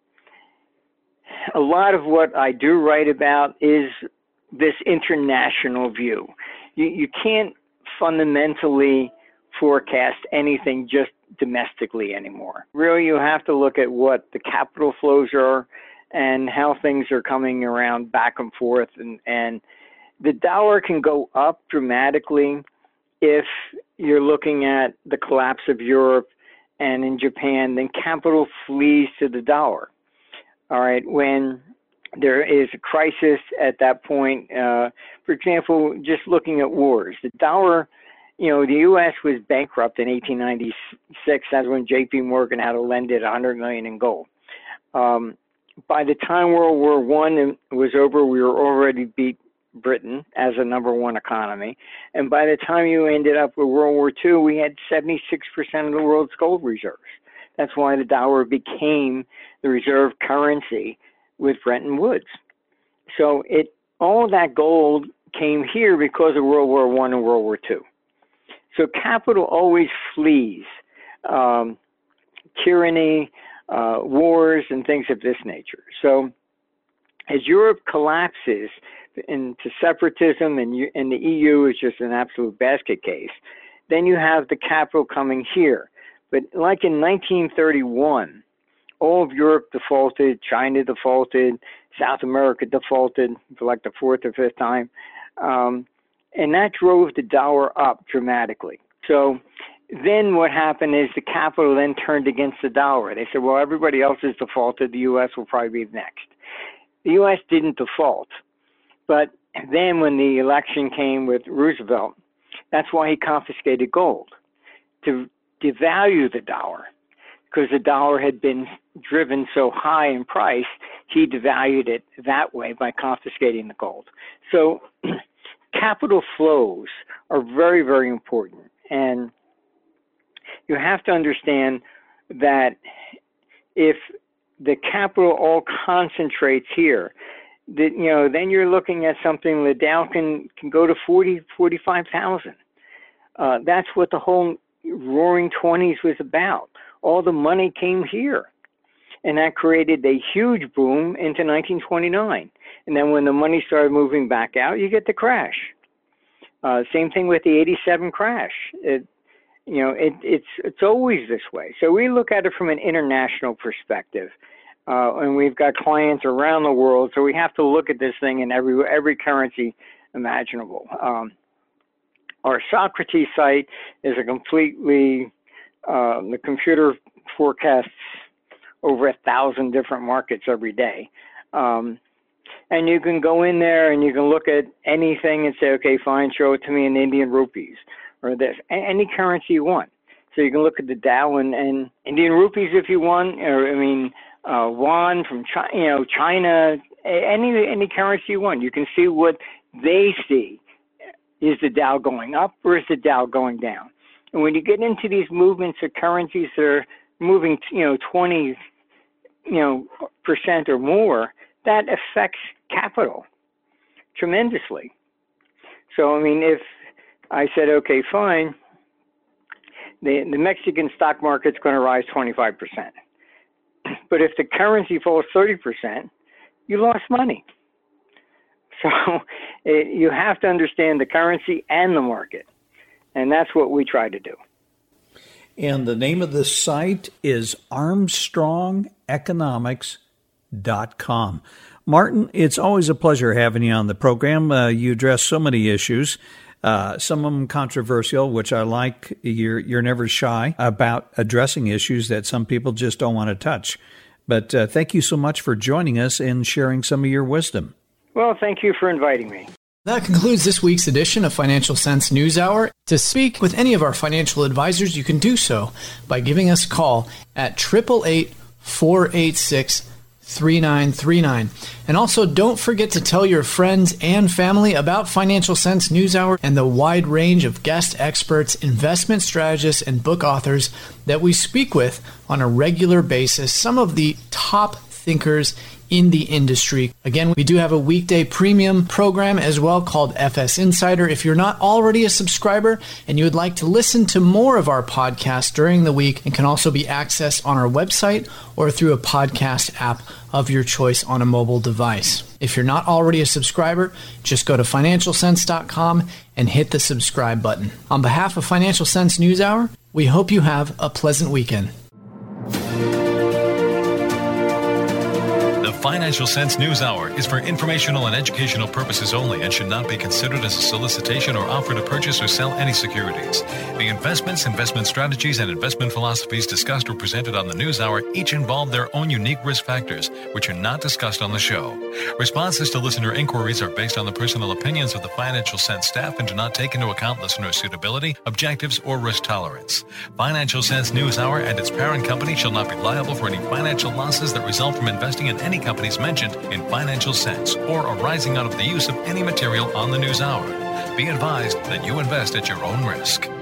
S10: a lot of what I do write about is this international view. You, you can't fundamentally forecast anything just domestically anymore. Really, you have to look at what the capital flows are and how things are coming around back and forth. And, and the dollar can go up dramatically if you're looking at the collapse of Europe and in Japan, then capital flees to the dollar. All right, when there is a crisis at that point, uh, for example, just looking at wars, the dollar, you know, the U S was bankrupt in eighteen ninety-six. That's when J P Morgan had to lend it one hundred million dollars in gold. Um, by the time World War One was over, we were already beat Britain as a number one economy. And by the time you ended up with World War Two, we had seventy-six percent of the world's gold reserves. That's why the dollar became the reserve currency with Bretton Woods. So it all of that gold came here because of World War One and World War Two. So capital always flees um, tyranny, uh, wars, and things of this nature. So as Europe collapses into separatism and, you, and the E U is just an absolute basket case, then you have the capital coming here. But like in nineteen thirty-one, all of Europe defaulted, China defaulted, South America defaulted for like the fourth or fifth time. Um, and that drove the dollar up dramatically. So then what happened is the capital then turned against the dollar. They said, well, everybody else has defaulted. The U S will probably be next. The U S didn't default. But then when the election came with Roosevelt, that's why he confiscated gold, to devalue the dollar, because the dollar had been driven so high in price, he devalued it that way by confiscating the gold. So capital flows are very, very important. And you have to understand that if the capital all concentrates here, that, you know, then you're looking at something, the Dow can, can go to forty, forty-five thousand. Uh, that's what the whole roaring twenties was about. All the money came here. And that created a huge boom into nineteen twenty-nine. And then when the money started moving back out, you get the crash. Uh, same thing with the eighty-seven crash. It, you know, it, it's it's always this way. So we look at it from an international perspective. Uh, and we've got clients around the world, so we have to look at this thing in every every currency imaginable. Um, our Socrates site is a completely, uh, the computer forecasts over a thousand different markets every day. Um, and you can go in there and you can look at anything and say, okay, fine, show it to me in Indian rupees or this, any currency you want. So you can look at the Dow and, and Indian rupees if you want, or I mean, uh, yuan from China, you know, China, any any currency you want. You can see what they see. Is the Dow going up or is the Dow going down? And when you get into these movements of currencies that are moving, you know, twenty, you know, percent or more, that affects capital tremendously. So, I mean, if I said, okay, fine, the, the Mexican stock market's going to rise twenty-five percent. But if the currency falls thirty percent, you lost money. So it, you have to understand the currency and the market. And that's what we try to do.
S9: And the name of the site is armstrong economics dot com. Martin, it's always a pleasure having you on the program. Uh, you address so many issues, uh, some of them controversial, which I like. You're, you're never shy about addressing issues that some people just don't want to touch. But uh, thank you so much for joining us and sharing some of your wisdom.
S10: Well, thank you for inviting me.
S4: That concludes this week's edition of Financial Sense News Hour. To speak with any of our financial advisors, you can do so by giving us a call at eight eight eight, four eight six, three nine three nine. And also, don't forget to tell your friends and family about Financial Sense News Hour and the wide range of guest experts, investment strategists, and book authors that we speak with on a regular basis, some of the top thinkers in the industry. Again, we do have a weekday premium program as well called F S Insider. If you're not already a subscriber and you would like to listen to more of our podcasts during the week, it can also be accessed on our website or through a podcast app of your choice on a mobile device. If you're not already a subscriber, just go to financial sense dot com and hit the subscribe button. On behalf of Financial Sense News Hour, We hope you have a pleasant weekend.
S1: The Financial Sense News Hour is for informational and educational purposes only and should not be considered as a solicitation or offer to purchase or sell any securities. The investments, investment strategies, and investment philosophies discussed or presented on the News Hour each involve their own unique risk factors, which are not discussed on the show. Responses to listener inquiries are based on the personal opinions of the Financial Sense staff and do not take into account listener suitability, objectives, or risk tolerance. Financial Sense News Hour and its parent company shall not be liable for any financial losses that result from investing in any companies mentioned in Financial Sense or arising out of the use of any material on the News Hour. Be advised that you invest at your own risk.